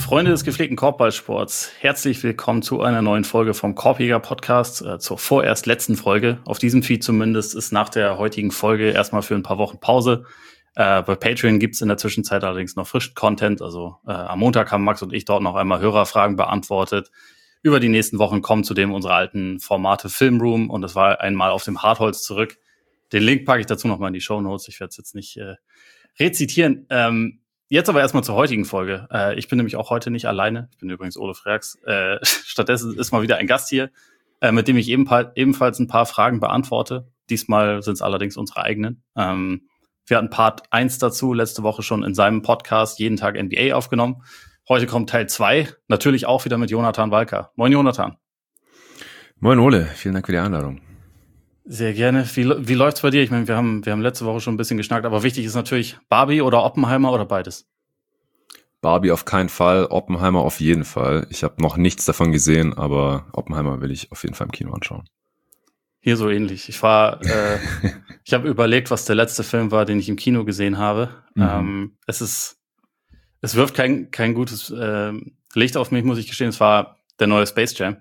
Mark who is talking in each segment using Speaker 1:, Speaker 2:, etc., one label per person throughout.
Speaker 1: Freunde des gepflegten Korbballsports, herzlich willkommen zu einer neuen Folge vom Korbjäger-Podcast, zur vorerst letzten Folge. Auf diesem Feed zumindest ist nach der heutigen Folge erstmal für ein paar Wochen Pause. Bei Patreon gibt's in der Zwischenzeit allerdings noch frischen Content. Also am Montag haben Max und ich dort noch einmal Hörerfragen beantwortet. Über die nächsten Wochen kommen zudem unsere alten Formate Filmroom und das war einmal auf dem Hartholz zurück. Den Link packe ich dazu nochmal in die Shownotes. Ich werde es jetzt nicht rezitieren. Jetzt aber erstmal zur heutigen Folge. Ich bin nämlich auch heute nicht alleine. Ich bin übrigens Ole Freaks. Stattdessen ist mal wieder ein Gast hier, mit dem ich ebenfalls ein paar Fragen beantworte. Diesmal sind es allerdings unsere eigenen. Wir hatten Part 1 dazu, letzte Woche schon in seinem Podcast Jeden Tag NBA aufgenommen. Heute kommt Teil 2, natürlich auch wieder mit Jonathan Walker. Moin Jonathan.
Speaker 2: Moin Ole, vielen Dank für die Einladung.
Speaker 1: Sehr gerne. Wie läuft's bei dir? Ich meine, wir haben letzte Woche schon ein bisschen geschnackt, aber wichtig ist natürlich Barbie oder Oppenheimer oder beides?
Speaker 2: Barbie auf keinen Fall, Oppenheimer auf jeden Fall. Ich habe noch nichts davon gesehen, aber Oppenheimer will ich auf jeden Fall im Kino anschauen.
Speaker 1: Hier so ähnlich. Ich habe überlegt, was der letzte Film war, den ich im Kino gesehen habe. Es wirft kein gutes Licht auf mich, muss ich gestehen. Es war der neue Space Jam.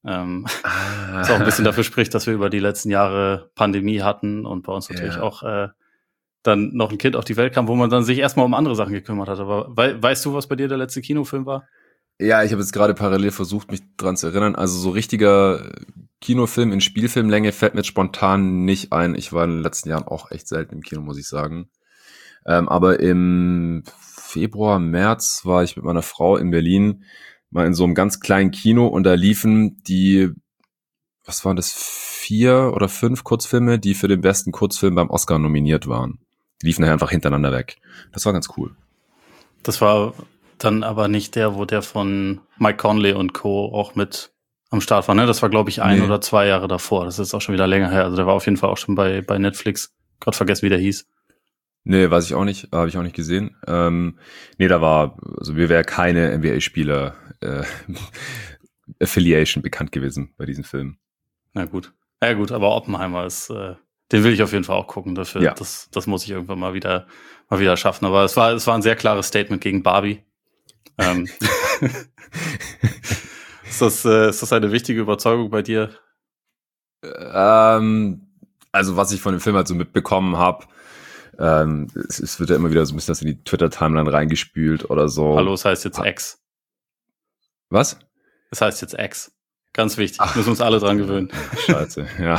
Speaker 1: Was auch ein bisschen dafür spricht, dass wir über die letzten Jahre Pandemie hatten und bei uns natürlich auch dann noch ein Kind auf die Welt kam, wo man dann sich erstmal um andere Sachen gekümmert hat. Aber weißt du, was bei dir der letzte Kinofilm war?
Speaker 2: Ja, ich habe jetzt gerade parallel versucht, mich dran zu erinnern. Also so richtiger Kinofilm in Spielfilmlänge fällt mir jetzt spontan nicht ein. Ich war in den letzten Jahren auch echt selten im Kino, muss ich sagen. Aber im Februar, März war ich mit meiner Frau in Berlin mal in so einem ganz kleinen Kino und da liefen die, was waren das, 4 oder 5 Kurzfilme, die für den besten Kurzfilm beim Oscar nominiert waren. Die liefen einfach hintereinander weg. Das war ganz cool.
Speaker 1: Das war dann aber nicht der, wo der von Mike Conley und Co. auch mit am Start war, ne? Das war, glaube ich, 1 oder 2 Jahre davor. Das ist auch schon wieder länger her. Also der war auf jeden Fall auch schon bei Netflix. Gerade vergessen, wie der hieß.
Speaker 2: Nee, weiß ich auch nicht. Habe ich auch nicht gesehen. Da war, also mir wäre keine NBA-Spieler Affiliation bekannt gewesen bei diesem Film.
Speaker 1: Na gut. Ja gut, aber Oppenheimer ist, den will ich auf jeden Fall auch gucken dafür.
Speaker 2: Ja.
Speaker 1: Das muss ich irgendwann mal wieder schaffen. Aber es war ein sehr klares Statement gegen Barbie. Ist das eine wichtige Überzeugung bei dir?
Speaker 2: Also was ich von dem Film halt so mitbekommen habe, es wird ja immer wieder so ein bisschen das in die Twitter-Timeline reingespült oder so.
Speaker 1: Hallo, es heißt jetzt X.
Speaker 2: Was?
Speaker 1: Es heißt jetzt X. Ganz wichtig. Müssen uns alle dran gewöhnen.
Speaker 2: Scheiße, ja.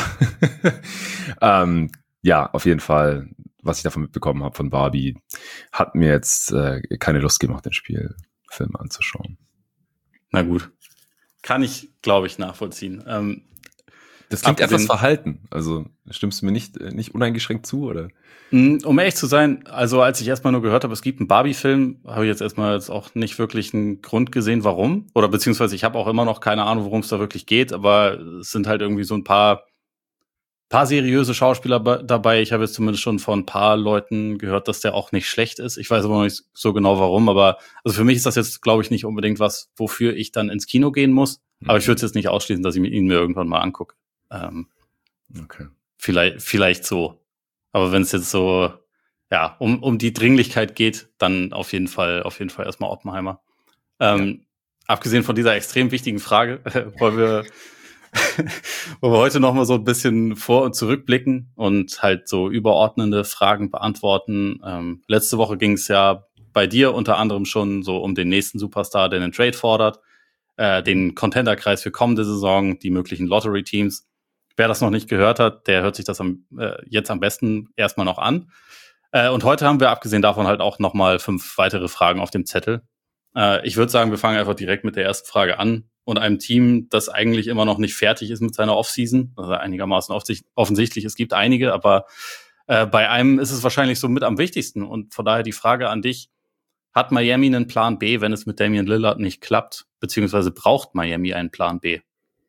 Speaker 2: Ja, auf jeden Fall, was ich davon mitbekommen habe von Barbie, hat mir jetzt keine Lust gemacht, den Spielfilm anzuschauen.
Speaker 1: Na gut. Kann ich, glaube ich, nachvollziehen.
Speaker 2: Das klingt etwas verhalten. Also stimmst du mir nicht uneingeschränkt zu, oder?
Speaker 1: Um ehrlich zu sein, also als ich erstmal nur gehört habe, es gibt einen Barbie-Film, habe ich jetzt erstmal auch nicht wirklich einen Grund gesehen, warum. Oder beziehungsweise ich habe auch immer noch keine Ahnung, worum es da wirklich geht, aber es sind halt irgendwie so ein paar seriöse Schauspieler dabei. Ich habe jetzt zumindest schon von ein paar Leuten gehört, dass der auch nicht schlecht ist. Ich weiß aber noch nicht so genau, warum. Aber also für mich ist das jetzt, glaube ich, nicht unbedingt was, wofür ich dann ins Kino gehen muss. Aber ich würde es jetzt nicht ausschließen, dass ich ihn mir irgendwann mal angucke.
Speaker 2: Okay.
Speaker 1: Vielleicht so. Aber wenn es jetzt so, ja, um die Dringlichkeit geht, dann auf jeden Fall erstmal Oppenheimer. Abgesehen von dieser extrem wichtigen Frage, wollen wir heute noch mal so ein bisschen vor- und zurückblicken und halt so überordnende Fragen beantworten. Letzte Woche ging es ja bei dir unter anderem schon so um den nächsten Superstar, der einen Trade fordert, den Contenderkreis für kommende Saison, die möglichen Lottery-Teams. Wer das noch nicht gehört hat, der hört sich das jetzt am besten erstmal noch an. Und heute haben wir abgesehen davon halt auch noch mal 5 weitere Fragen auf dem Zettel. Ich würde sagen, wir fangen einfach direkt mit der ersten Frage an. Und einem Team, das eigentlich immer noch nicht fertig ist mit seiner Offseason, also einigermaßen offensichtlich, es gibt einige, aber bei einem ist es wahrscheinlich so mit am wichtigsten. Und von daher die Frage an dich, hat Miami einen Plan B, wenn es mit Damian Lillard nicht klappt? Beziehungsweise braucht Miami einen Plan B?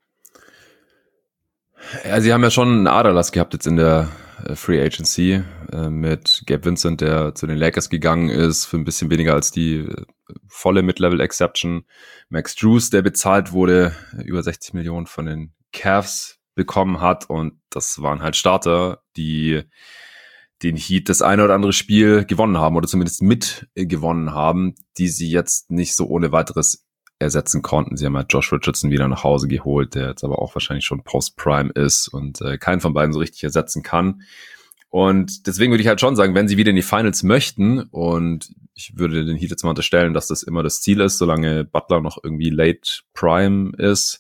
Speaker 2: Ja, sie haben ja schon einen Aderlass gehabt jetzt in der Free Agency mit Gabe Vincent, der zu den Lakers gegangen ist für ein bisschen weniger als die volle Mid-Level Exception. Max Strus, der bezahlt wurde, über 60 Millionen von den Cavs bekommen hat und das waren halt Starter, die den Heat das eine oder andere Spiel gewonnen haben oder zumindest mit gewonnen haben, die sie jetzt nicht so ohne weiteres ersetzen konnten. Sie haben halt Josh Richardson wieder nach Hause geholt, der jetzt aber auch wahrscheinlich schon Post-Prime ist und keinen von beiden so richtig ersetzen kann. Und deswegen würde ich halt schon sagen, wenn sie wieder in die Finals möchten, und ich würde den Heat jetzt mal unterstellen, dass das immer das Ziel ist, solange Butler noch irgendwie Late Prime ist.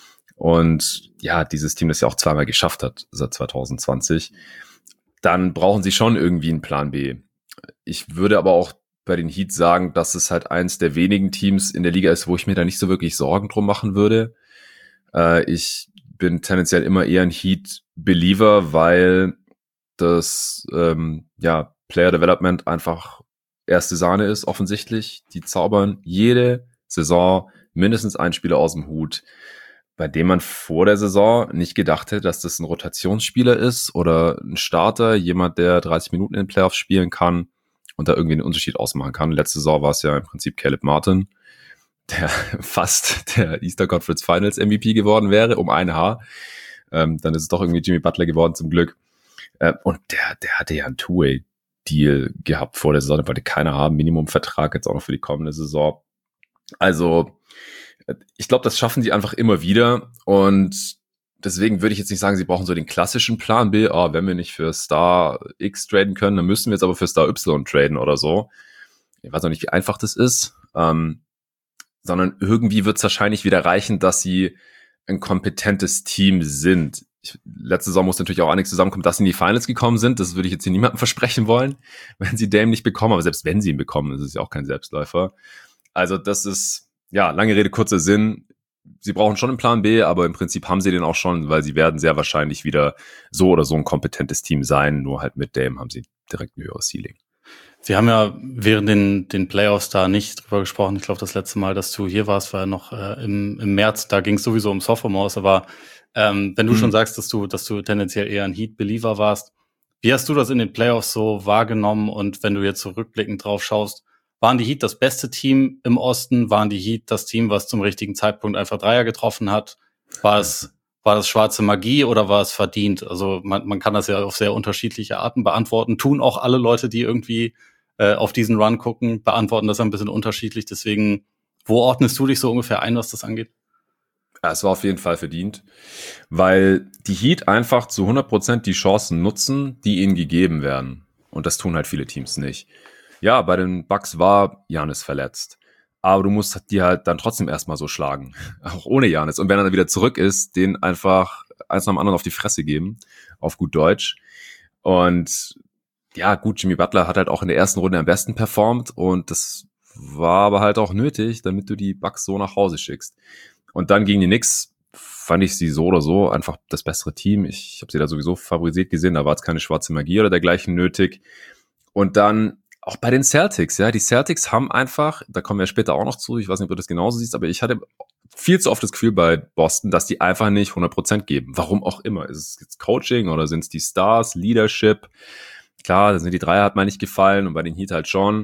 Speaker 2: Und ja, dieses Team das ja auch zweimal geschafft hat seit 2020, dann brauchen sie schon irgendwie einen Plan B. Ich würde aber auch bei den Heat sagen, dass es halt eins der wenigen Teams in der Liga ist, wo ich mir da nicht so wirklich Sorgen drum machen würde. Ich bin tendenziell immer eher ein Heat-Believer, weil das Player Development einfach erste Sahne ist, offensichtlich. Die zaubern jede Saison mindestens einen Spieler aus dem Hut, bei dem man vor der Saison nicht gedacht hätte, dass das ein Rotationsspieler ist oder ein Starter, jemand, der 30 Minuten in den Playoffs spielen kann und da irgendwie einen Unterschied ausmachen kann. Letzte Saison war es ja im Prinzip Caleb Martin, der fast der Eastern Conference Finals MVP geworden wäre, um ein Haar. Dann ist es doch irgendwie Jimmy Butler geworden, zum Glück. Und der hatte ja einen Two-Way-Deal gehabt vor der Saison, der wollte keiner haben, Minimumvertrag jetzt auch noch für die kommende Saison. Also ich glaube, das schaffen sie einfach immer wieder, und deswegen würde ich jetzt nicht sagen, sie brauchen so den klassischen Plan B, wenn wir nicht für Star X traden können, dann müssen wir jetzt aber für Star Y traden oder so. Ich weiß noch nicht, wie einfach das ist, sondern irgendwie wird es wahrscheinlich wieder reichen, dass sie ein kompetentes Team sind. Letzte Saison muss natürlich auch einiges zusammenkommen, dass sie in die Finals gekommen sind. Das würde ich jetzt hier niemandem versprechen wollen, wenn sie Dame nicht bekommen. Aber selbst wenn sie ihn bekommen, ist es ja auch kein Selbstläufer. Also das ist, ja, lange Rede, kurzer Sinn. Sie brauchen schon einen Plan B, aber im Prinzip haben sie den auch schon, weil sie werden sehr wahrscheinlich wieder so oder so ein kompetentes Team sein. Nur halt mit Dame haben sie direkt ein höheres Ceiling.
Speaker 1: Sie haben ja während den Playoffs da nicht drüber gesprochen. Ich glaube, das letzte Mal, dass du hier warst, war ja noch im März. Da ging es sowieso um Sophomores. Aber wenn du schon sagst, dass du tendenziell eher ein Heat-Believer warst, wie hast du das in den Playoffs so wahrgenommen? Und wenn du jetzt so rückblickend drauf schaust, waren die Heat das beste Team im Osten? Waren die Heat das Team, was zum richtigen Zeitpunkt einfach Dreier getroffen hat? War das schwarze Magie oder war es verdient? Also man kann das ja auf sehr unterschiedliche Arten beantworten. Tun auch alle Leute, die irgendwie auf diesen Run gucken, beantworten das ein bisschen unterschiedlich. Deswegen, wo ordnest du dich so ungefähr ein, was das angeht?
Speaker 2: Ja, es war auf jeden Fall verdient, weil die Heat einfach zu 100% die Chancen nutzen, die ihnen gegeben werden. Und das tun halt viele Teams nicht. Ja, bei den Bucks war Giannis verletzt. Aber du musst die halt dann trotzdem erstmal so schlagen. Auch ohne Giannis. Und wenn er dann wieder zurück ist, den einfach eins nach dem anderen auf die Fresse geben. Auf gut Deutsch. Und ja, gut, Jimmy Butler hat halt auch in der ersten Runde am besten performt. Und das war aber halt auch nötig, damit du die Bucks so nach Hause schickst. Und dann gegen die Knicks fand ich sie so oder so einfach das bessere Team. Ich habe sie da sowieso favorisiert gesehen. Da war jetzt keine schwarze Magie oder dergleichen nötig. Und dann auch bei den Celtics, ja, die Celtics haben einfach, da kommen wir später auch noch zu, ich weiß nicht, ob du das genauso siehst, aber ich hatte viel zu oft das Gefühl bei Boston, dass die einfach nicht 100% geben. Warum auch immer. Ist es jetzt Coaching oder sind es die Stars, Leadership? Klar, da sind die Dreier hat mir nicht gefallen und bei den Heat halt schon.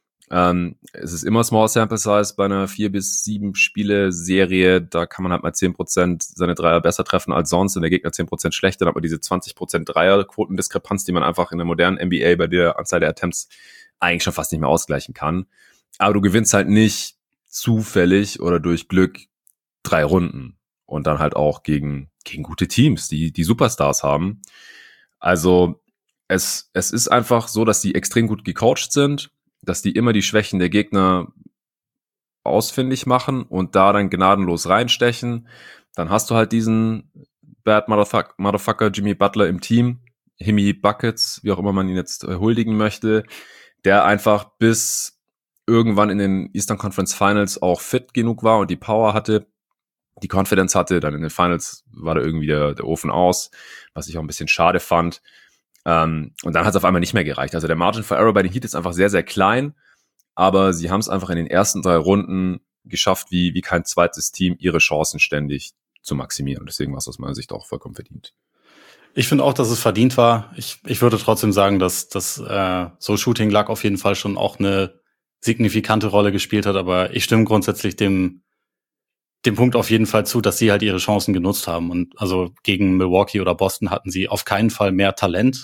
Speaker 2: Es ist immer Small Sample Size bei einer 4 bis 7 Spiele Serie, da kann man halt mal 10% seine Dreier besser treffen als sonst und der Gegner 10% schlechter, dann hat man diese 20% Dreier-Quotendiskrepanz, die man einfach in der modernen NBA bei der Anzahl der Attempts eigentlich schon fast nicht mehr ausgleichen kann. Aber du gewinnst halt nicht zufällig oder durch Glück 3 Runden und dann halt auch gegen gute Teams, die Superstars haben. Also es ist einfach so, dass die extrem gut gecoacht sind, dass die immer die Schwächen der Gegner ausfindig machen und da dann gnadenlos reinstechen. Dann hast du halt diesen Bad Motherfucker Jimmy Butler im Team, Himi Buckets, wie auch immer man ihn jetzt huldigen möchte, der einfach bis irgendwann in den Eastern Conference Finals auch fit genug war und die Power hatte, die Confidence hatte. Dann in den Finals war da irgendwie der Ofen aus, was ich auch ein bisschen schade fand. Und dann hat es auf einmal nicht mehr gereicht. Also der Margin for Error bei den Heat ist einfach sehr, sehr klein, aber sie haben es einfach in den ersten 3 Runden geschafft, wie kein zweites Team, ihre Chancen ständig zu maximieren. Und deswegen war es aus meiner Sicht auch vollkommen verdient.
Speaker 1: Ich finde auch, dass es verdient war. Ich würde trotzdem sagen, dass so Shooting Luck auf jeden Fall schon auch eine signifikante Rolle gespielt hat, aber ich stimme grundsätzlich dem Punkt auf jeden Fall zu, dass sie halt ihre Chancen genutzt haben. Und also gegen Milwaukee oder Boston hatten sie auf keinen Fall mehr Talent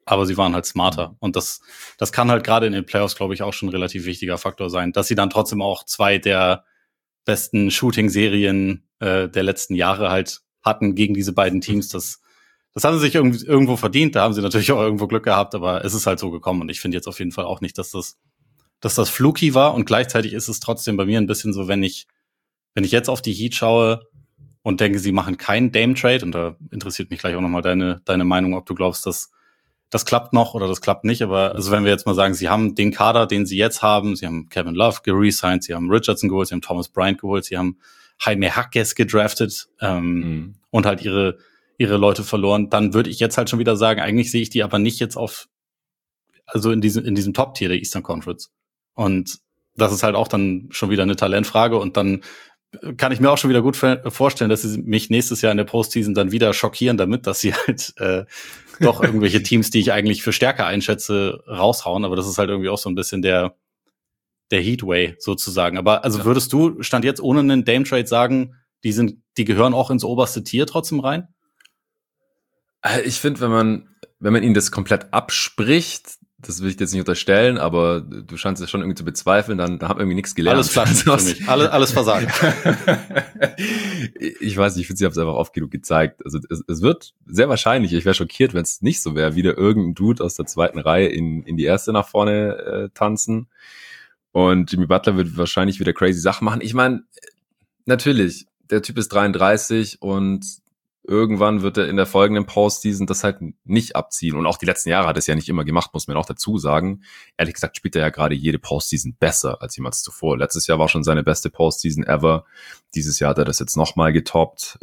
Speaker 1: aber sie waren halt smarter. Und das kann halt gerade in den Playoffs, glaube ich, auch schon ein relativ wichtiger Faktor sein, dass sie dann trotzdem auch 2 der besten Shooting-Serien der letzten Jahre halt hatten gegen diese beiden Teams. Das haben sie sich irgendwo verdient. Da haben sie natürlich auch irgendwo Glück gehabt, aber es ist halt so gekommen. Und ich finde jetzt auf jeden Fall auch nicht, dass das fluky war. Und gleichzeitig ist es trotzdem bei mir ein bisschen so, wenn ich jetzt auf die Heat schaue und denke, sie machen keinen Dame-Trade, und da interessiert mich gleich auch nochmal deine Meinung, ob du glaubst, dass das klappt noch oder das klappt nicht. Aber also wenn wir jetzt mal sagen, sie haben den Kader, den sie jetzt haben, sie haben Kevin Love geresigned, sie haben Richardson geholt, sie haben Thomas Bryant geholt, sie haben Jaime Jaquez gedraftet und halt ihre Leute verloren, dann würde ich jetzt halt schon wieder sagen, eigentlich sehe ich die aber nicht jetzt also in diesem Top-Tier der Eastern Conference. Und das ist halt auch dann schon wieder eine Talentfrage, und dann kann ich mir auch schon wieder gut vorstellen, dass sie mich nächstes Jahr in der Postseason dann wieder schockieren damit, dass sie halt doch irgendwelche Teams, die ich eigentlich für stärker einschätze, raushauen. Aber das ist halt irgendwie auch so ein bisschen der Heatway sozusagen. Aber also würdest du, Stand jetzt ohne einen Dame-Trade sagen, die gehören auch ins oberste Tier trotzdem rein?
Speaker 2: Ich finde, wenn man ihnen das komplett abspricht, das will ich jetzt nicht unterstellen, aber du scheinst es schon irgendwie zu bezweifeln, dann haben wir irgendwie nichts gelernt.
Speaker 1: Alles Flaschen für mich. Alles Versagen.
Speaker 2: Ich weiß nicht, ich finde, sie haben es einfach oft genug gezeigt. Also es wird sehr wahrscheinlich, ich wäre schockiert, wenn es nicht so wäre, wieder irgendein Dude aus der zweiten Reihe in die erste nach vorne tanzen. Und Jimmy Butler wird wahrscheinlich wieder crazy Sachen machen. Ich meine, natürlich, der Typ ist 33 und irgendwann wird er in der folgenden Postseason das halt nicht abziehen. Und auch die letzten Jahre hat er es ja nicht immer gemacht, muss man auch dazu sagen. Ehrlich gesagt spielt er ja gerade jede Postseason besser als jemals zuvor. Letztes Jahr war schon seine beste Postseason ever. Dieses Jahr hat er das jetzt nochmal getoppt.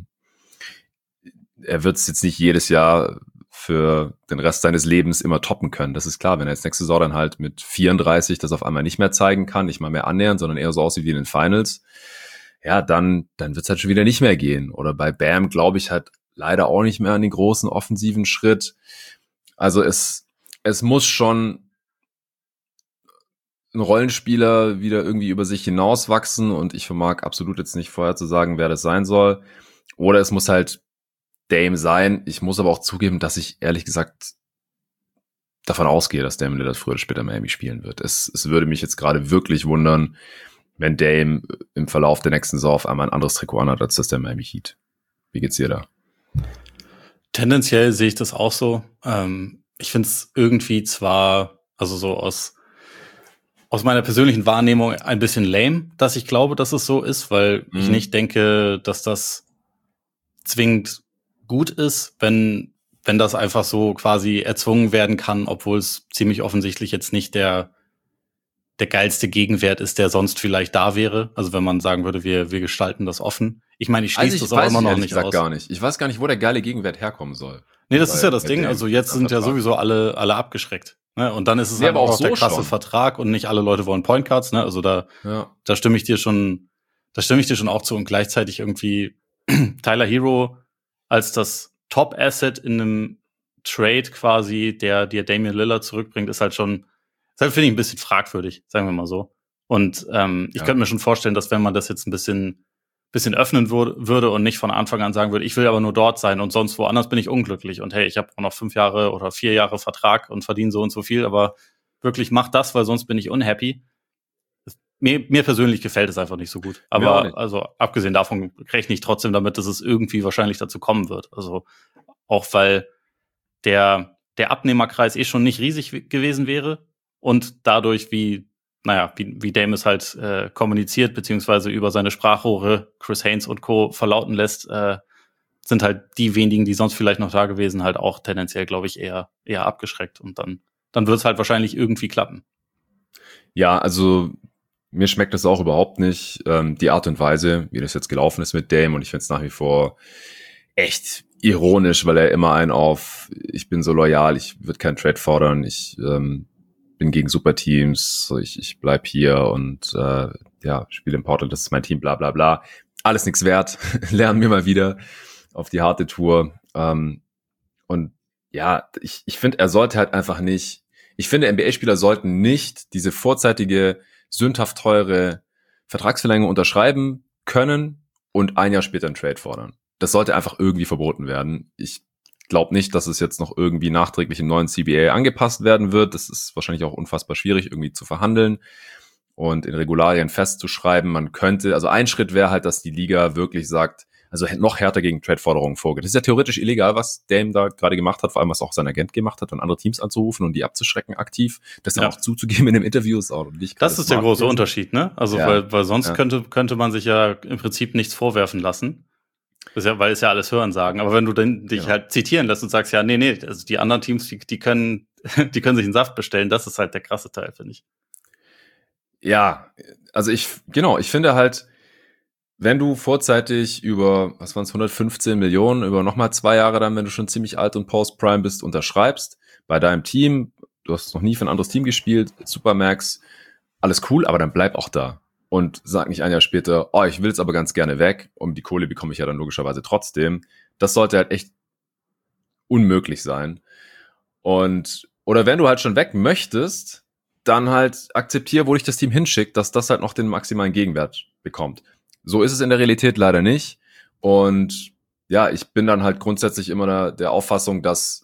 Speaker 2: Er wird es jetzt nicht jedes Jahr für den Rest seines Lebens immer toppen können. Das ist klar, wenn er jetzt nächste Saison dann halt mit 34 das auf einmal nicht mehr zeigen kann, nicht mal mehr annähernd, sondern eher so aussieht wie in den Finals, ja, dann wird's halt schon wieder nicht mehr gehen. Oder bei Bam glaube ich halt leider auch nicht mehr an den großen offensiven Schritt. Also es muss schon ein Rollenspieler wieder irgendwie über sich hinauswachsen, und ich vermag absolut jetzt nicht vorher zu sagen, wer das sein soll. Oder es muss halt Dame sein. Ich muss aber auch zugeben, dass ich ehrlich gesagt davon ausgehe, dass Dame Lillard früher oder später Miami spielen wird. Es würde mich jetzt gerade wirklich wundern, wenn Dame im Verlauf der nächsten Saison auf einmal ein anderes Trikot anhat, als das der Miami Heat. Wie geht's dir da?
Speaker 1: Tendenziell sehe ich das auch so. Ich finde es irgendwie zwar, also so aus meiner persönlichen Wahrnehmung ein bisschen lame, dass ich glaube, dass es so ist, weil ich nicht denke, dass das zwingend gut ist, wenn das einfach so quasi erzwungen werden kann, obwohl es ziemlich offensichtlich jetzt nicht der geilste Gegenwert ist, der sonst vielleicht da wäre. Also wenn man sagen würde, wir gestalten das offen. Ich meine, ich schließe das auch immer noch nicht aus.
Speaker 2: Gar nicht. Ich weiß gar nicht, wo der geile Gegenwert herkommen soll.
Speaker 1: Nee, das ist ja das Ding. Also jetzt sind ja sowieso alle abgeschreckt. Ne? Und dann ist es halt auch der krasse Vertrag, und nicht alle Leute wollen Point Guards. Ne? Also da stimme ich dir schon auch zu. Und gleichzeitig irgendwie Tyler Hero als das Top-Asset in einem Trade quasi, der dir Damian Lillard zurückbringt, ist halt schon, finde ich, ein bisschen fragwürdig, sagen wir mal so. Und ich könnte mir schon vorstellen, dass wenn man das jetzt ein bisschen öffnen würde und nicht von Anfang an sagen würde, ich will aber nur dort sein und sonst woanders bin ich unglücklich. Und hey, ich habe auch noch 5 Jahre oder 4 Jahre Vertrag und verdiene so und so viel, aber wirklich mach das, weil sonst bin ich unhappy. Mir persönlich gefällt es einfach nicht so gut. Aber also abgesehen davon rechne ich trotzdem damit, dass es irgendwie wahrscheinlich dazu kommen wird. Also auch weil der Abnehmerkreis schon nicht riesig gewesen wäre. Und dadurch, wie Dame es halt kommuniziert, beziehungsweise über seine Sprachrohre Chris Haynes und Co. verlauten lässt, sind halt die wenigen, die sonst vielleicht noch da gewesen, halt auch tendenziell, glaube ich, eher abgeschreckt. Und dann wird es halt wahrscheinlich irgendwie klappen.
Speaker 2: Ja, also mir schmeckt das auch überhaupt nicht. Die Art und Weise, wie das jetzt gelaufen ist mit Dame, und ich finde es nach wie vor echt ironisch, weil er immer ich bin so loyal, ich würde keinen Trade fordern, ich bin gegen Superteams, ich bleib hier und spiele in Portland, das ist mein Team, bla bla bla. Alles nichts wert, lernen wir mal wieder auf die harte Tour. Und ja, ich finde, er sollte halt einfach nicht, ich finde, NBA-Spieler sollten nicht diese vorzeitige, sündhaft teure Vertragsverlängerung unterschreiben können und ein Jahr später einen Trade fordern. Das sollte einfach irgendwie verboten werden. Ich glaube nicht, dass es jetzt noch irgendwie nachträglich im neuen CBA angepasst werden wird. Das ist wahrscheinlich auch unfassbar schwierig irgendwie zu verhandeln und in Regularien festzuschreiben. Man könnte, also ein Schritt wäre halt, dass die Liga wirklich sagt, also noch härter gegen Trade-Forderungen vorgeht. Das ist ja theoretisch illegal, was Dame da gerade gemacht hat, vor allem was auch sein Agent gemacht hat, und andere Teams anzurufen und die abzuschrecken aktiv. Das dann auch zuzugeben in dem Interview ist auch nicht.
Speaker 1: Das ist der große Unterschied, ne? Also weil sonst könnte man sich ja im Prinzip nichts vorwerfen lassen. Weil es ja alles Hörensagen. Aber wenn du dich halt zitieren lässt und sagst, ja, nee, also die anderen Teams, die können sich einen Saft bestellen, das ist halt der krasse Teil, finde ich.
Speaker 2: Ja, also ich finde halt, wenn du vorzeitig über, 115 Millionen, über nochmal 2 Jahre dann, wenn du schon ziemlich alt und Post-Prime bist, unterschreibst, bei deinem Team, du hast noch nie für ein anderes Team gespielt, Supermax, alles cool, aber dann bleib auch da. Und sag nicht ein Jahr später, ich will jetzt aber ganz gerne weg, und die Kohle bekomme ich ja dann logischerweise trotzdem. Das sollte halt echt unmöglich sein. Oder wenn du halt schon weg möchtest, dann halt akzeptier, wo dich das Team hinschickt, dass das halt noch den maximalen Gegenwert bekommt. So ist es in der Realität leider nicht. Und ja, ich bin dann halt grundsätzlich immer der Auffassung, dass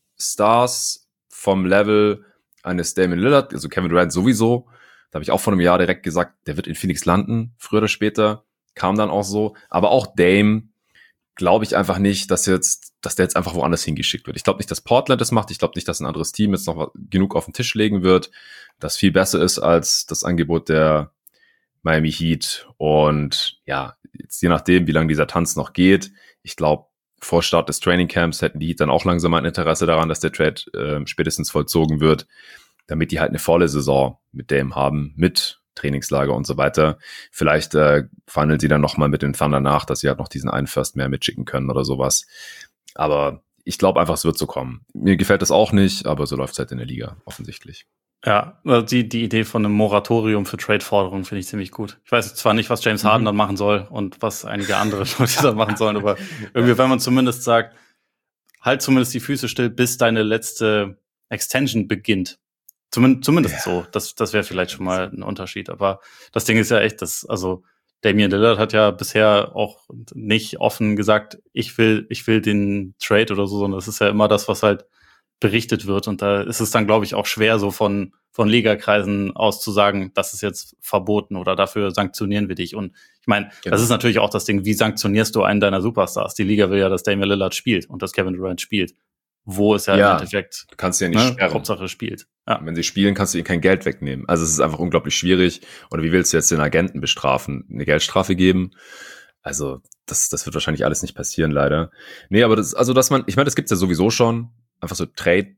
Speaker 2: Stars vom Level eines Damian Lillard, also Kevin Durant sowieso, da habe ich auch vor einem Jahr direkt gesagt, der wird in Phoenix landen, früher oder später, kam dann auch so. Aber auch Dame, glaube ich einfach nicht, dass der jetzt einfach woanders hingeschickt wird. Ich glaube nicht, dass Portland das macht. Ich glaube nicht, dass ein anderes Team jetzt noch genug auf den Tisch legen wird, das viel besser ist als das Angebot der Miami Heat. Und ja, jetzt je nachdem, wie lange dieser Tanz noch geht, ich glaube, vor Start des Trainingcamps hätten die Heat dann auch langsam ein Interesse daran, dass der Trade spätestens vollzogen wird, damit die halt eine volle Saison mit Dame haben, mit Trainingslager und so weiter. Vielleicht verhandeln sie dann nochmal mit den Thunder nach, dass sie halt noch diesen einen First mehr mitschicken können oder sowas. Aber ich glaube einfach, es wird so kommen. Mir gefällt das auch nicht, aber so läuft es halt in der Liga, offensichtlich.
Speaker 1: Ja, also die Idee von einem Moratorium für Trade-Forderungen finde ich ziemlich gut. Ich weiß zwar nicht, was James Harden dann machen soll und was einige andere Leute dann machen sollen, aber irgendwie, wenn man zumindest sagt, halt zumindest die Füße still, bis deine letzte Extension beginnt. Zumindest so. Das wäre vielleicht schon mal ein Unterschied. Aber das Ding ist ja echt, also Damian Lillard hat ja bisher auch nicht offen gesagt, ich will den Trade oder so, sondern das ist ja immer das, was halt berichtet wird. Und da ist es dann, glaube ich, auch schwer, so von Ligakreisen aus zu sagen, das ist jetzt verboten oder dafür sanktionieren wir dich. Und ich meine, das ist natürlich auch das Ding, wie sanktionierst du einen deiner Superstars? Die Liga will ja, dass Damian Lillard spielt und dass Kevin Durant spielt. Wo ist ja im Endeffekt,
Speaker 2: du kannst ja nicht sperren.
Speaker 1: Hauptsache spielt. Ja.
Speaker 2: Wenn sie spielen, kannst du ihnen kein Geld wegnehmen. Also es ist einfach unglaublich schwierig. Oder wie willst du jetzt den Agenten bestrafen? Eine Geldstrafe geben? Also das wird wahrscheinlich alles nicht passieren, leider. Nee, aber das gibt's ja sowieso schon. Einfach so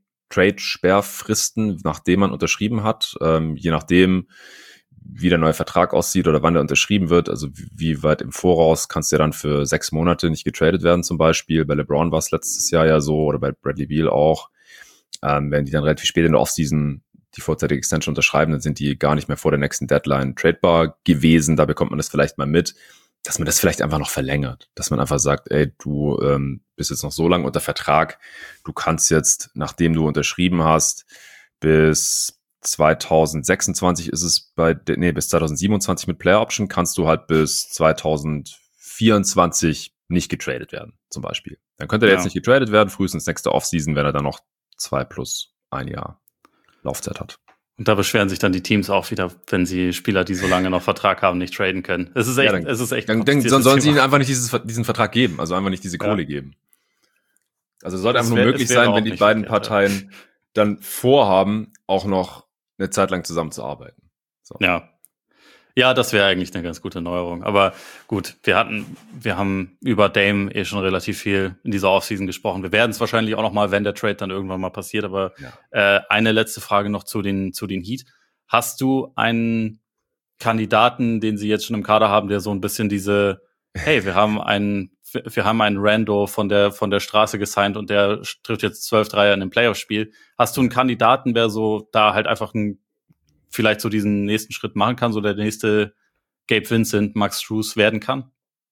Speaker 2: Trade-Sperrfristen, nachdem man unterschrieben hat. Je nachdem, wie der neue Vertrag aussieht oder wann der unterschrieben wird, also wie weit im Voraus, kannst du ja dann für 6 Monate nicht getradet werden zum Beispiel. Bei LeBron war es letztes Jahr ja so, oder bei Bradley Beal auch. Wenn die dann relativ spät in der Offseason die vorzeitige Extension unterschreiben, dann sind die gar nicht mehr vor der nächsten Deadline tradebar gewesen. Da bekommt man das vielleicht mal mit, dass man das vielleicht einfach noch verlängert. Dass man einfach sagt, ey, du bist jetzt noch so lange unter Vertrag, du kannst jetzt, nachdem du unterschrieben hast, bis 2026 ist es bis 2027 mit Player Option, kannst du halt bis 2024 nicht getradet werden, zum Beispiel. Dann könnte er jetzt nicht getradet werden, frühestens nächste Offseason, wenn er dann noch 2 plus 1 Jahr Laufzeit hat.
Speaker 1: Und da beschweren sich dann die Teams auch wieder, wenn sie Spieler, die so lange noch Vertrag haben, nicht traden können. Es ist echt.
Speaker 2: Dann sollen sie ihnen einfach nicht diesen Vertrag geben, also einfach nicht diese Kohle geben. Also es sollte einfach nur möglich sein, wenn die beiden Parteien dann vorhaben, auch noch eine Zeit lang zusammenzuarbeiten. So.
Speaker 1: Ja, das wäre eigentlich eine ganz gute Neuerung. Aber gut, wir haben über Dame schon relativ viel in dieser Offseason gesprochen. Wir werden es wahrscheinlich auch noch mal, wenn der Trade dann irgendwann mal passiert. Aber eine letzte Frage noch zu den Heat. Hast du einen Kandidaten, den sie jetzt schon im Kader haben, der so ein bisschen hey, wir haben einen Rando von der Straße gesigned und der trifft jetzt 12 Dreier in einem Playoff-Spiel. Hast du einen Kandidaten, der so da halt einfach vielleicht so diesen nächsten Schritt machen kann, so der nächste Gabe Vincent, Max Strus werden kann?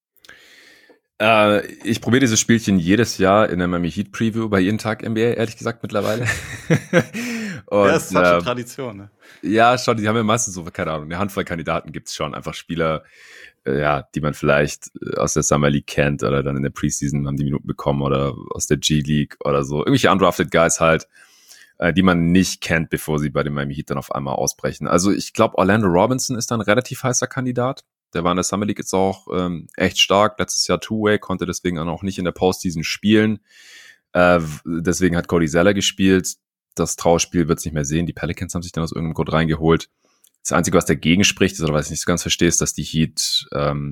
Speaker 2: Ich probiere dieses Spielchen jedes Jahr in der Miami Heat Preview bei jeden Tag NBA, ehrlich gesagt, mittlerweile. Und,
Speaker 1: Ja, ist eine Tradition, ne?
Speaker 2: Ja, schon, die haben ja meistens so, keine Ahnung, eine Handvoll Kandidaten gibt's schon, einfach Spieler, ja, die man vielleicht aus der Summer League kennt oder dann in der Preseason haben die Minuten bekommen oder aus der G-League oder so. Irgendwelche undrafted Guys halt, die man nicht kennt, bevor sie bei dem Miami Heat dann auf einmal ausbrechen. Also ich glaube, Orlando Robinson ist dann ein relativ heißer Kandidat. Der war in der Summer League jetzt auch echt stark. Letztes Jahr Two-Way, konnte deswegen dann auch nicht in der Postseason spielen. Deswegen hat Cody Zeller gespielt. Das Trauerspiel wird es nicht mehr sehen. Die Pelicans haben sich dann aus irgendeinem Grund reingeholt. Das Einzige, was dagegen spricht, ist, oder was ich nicht so ganz verstehe, ist, dass die Heat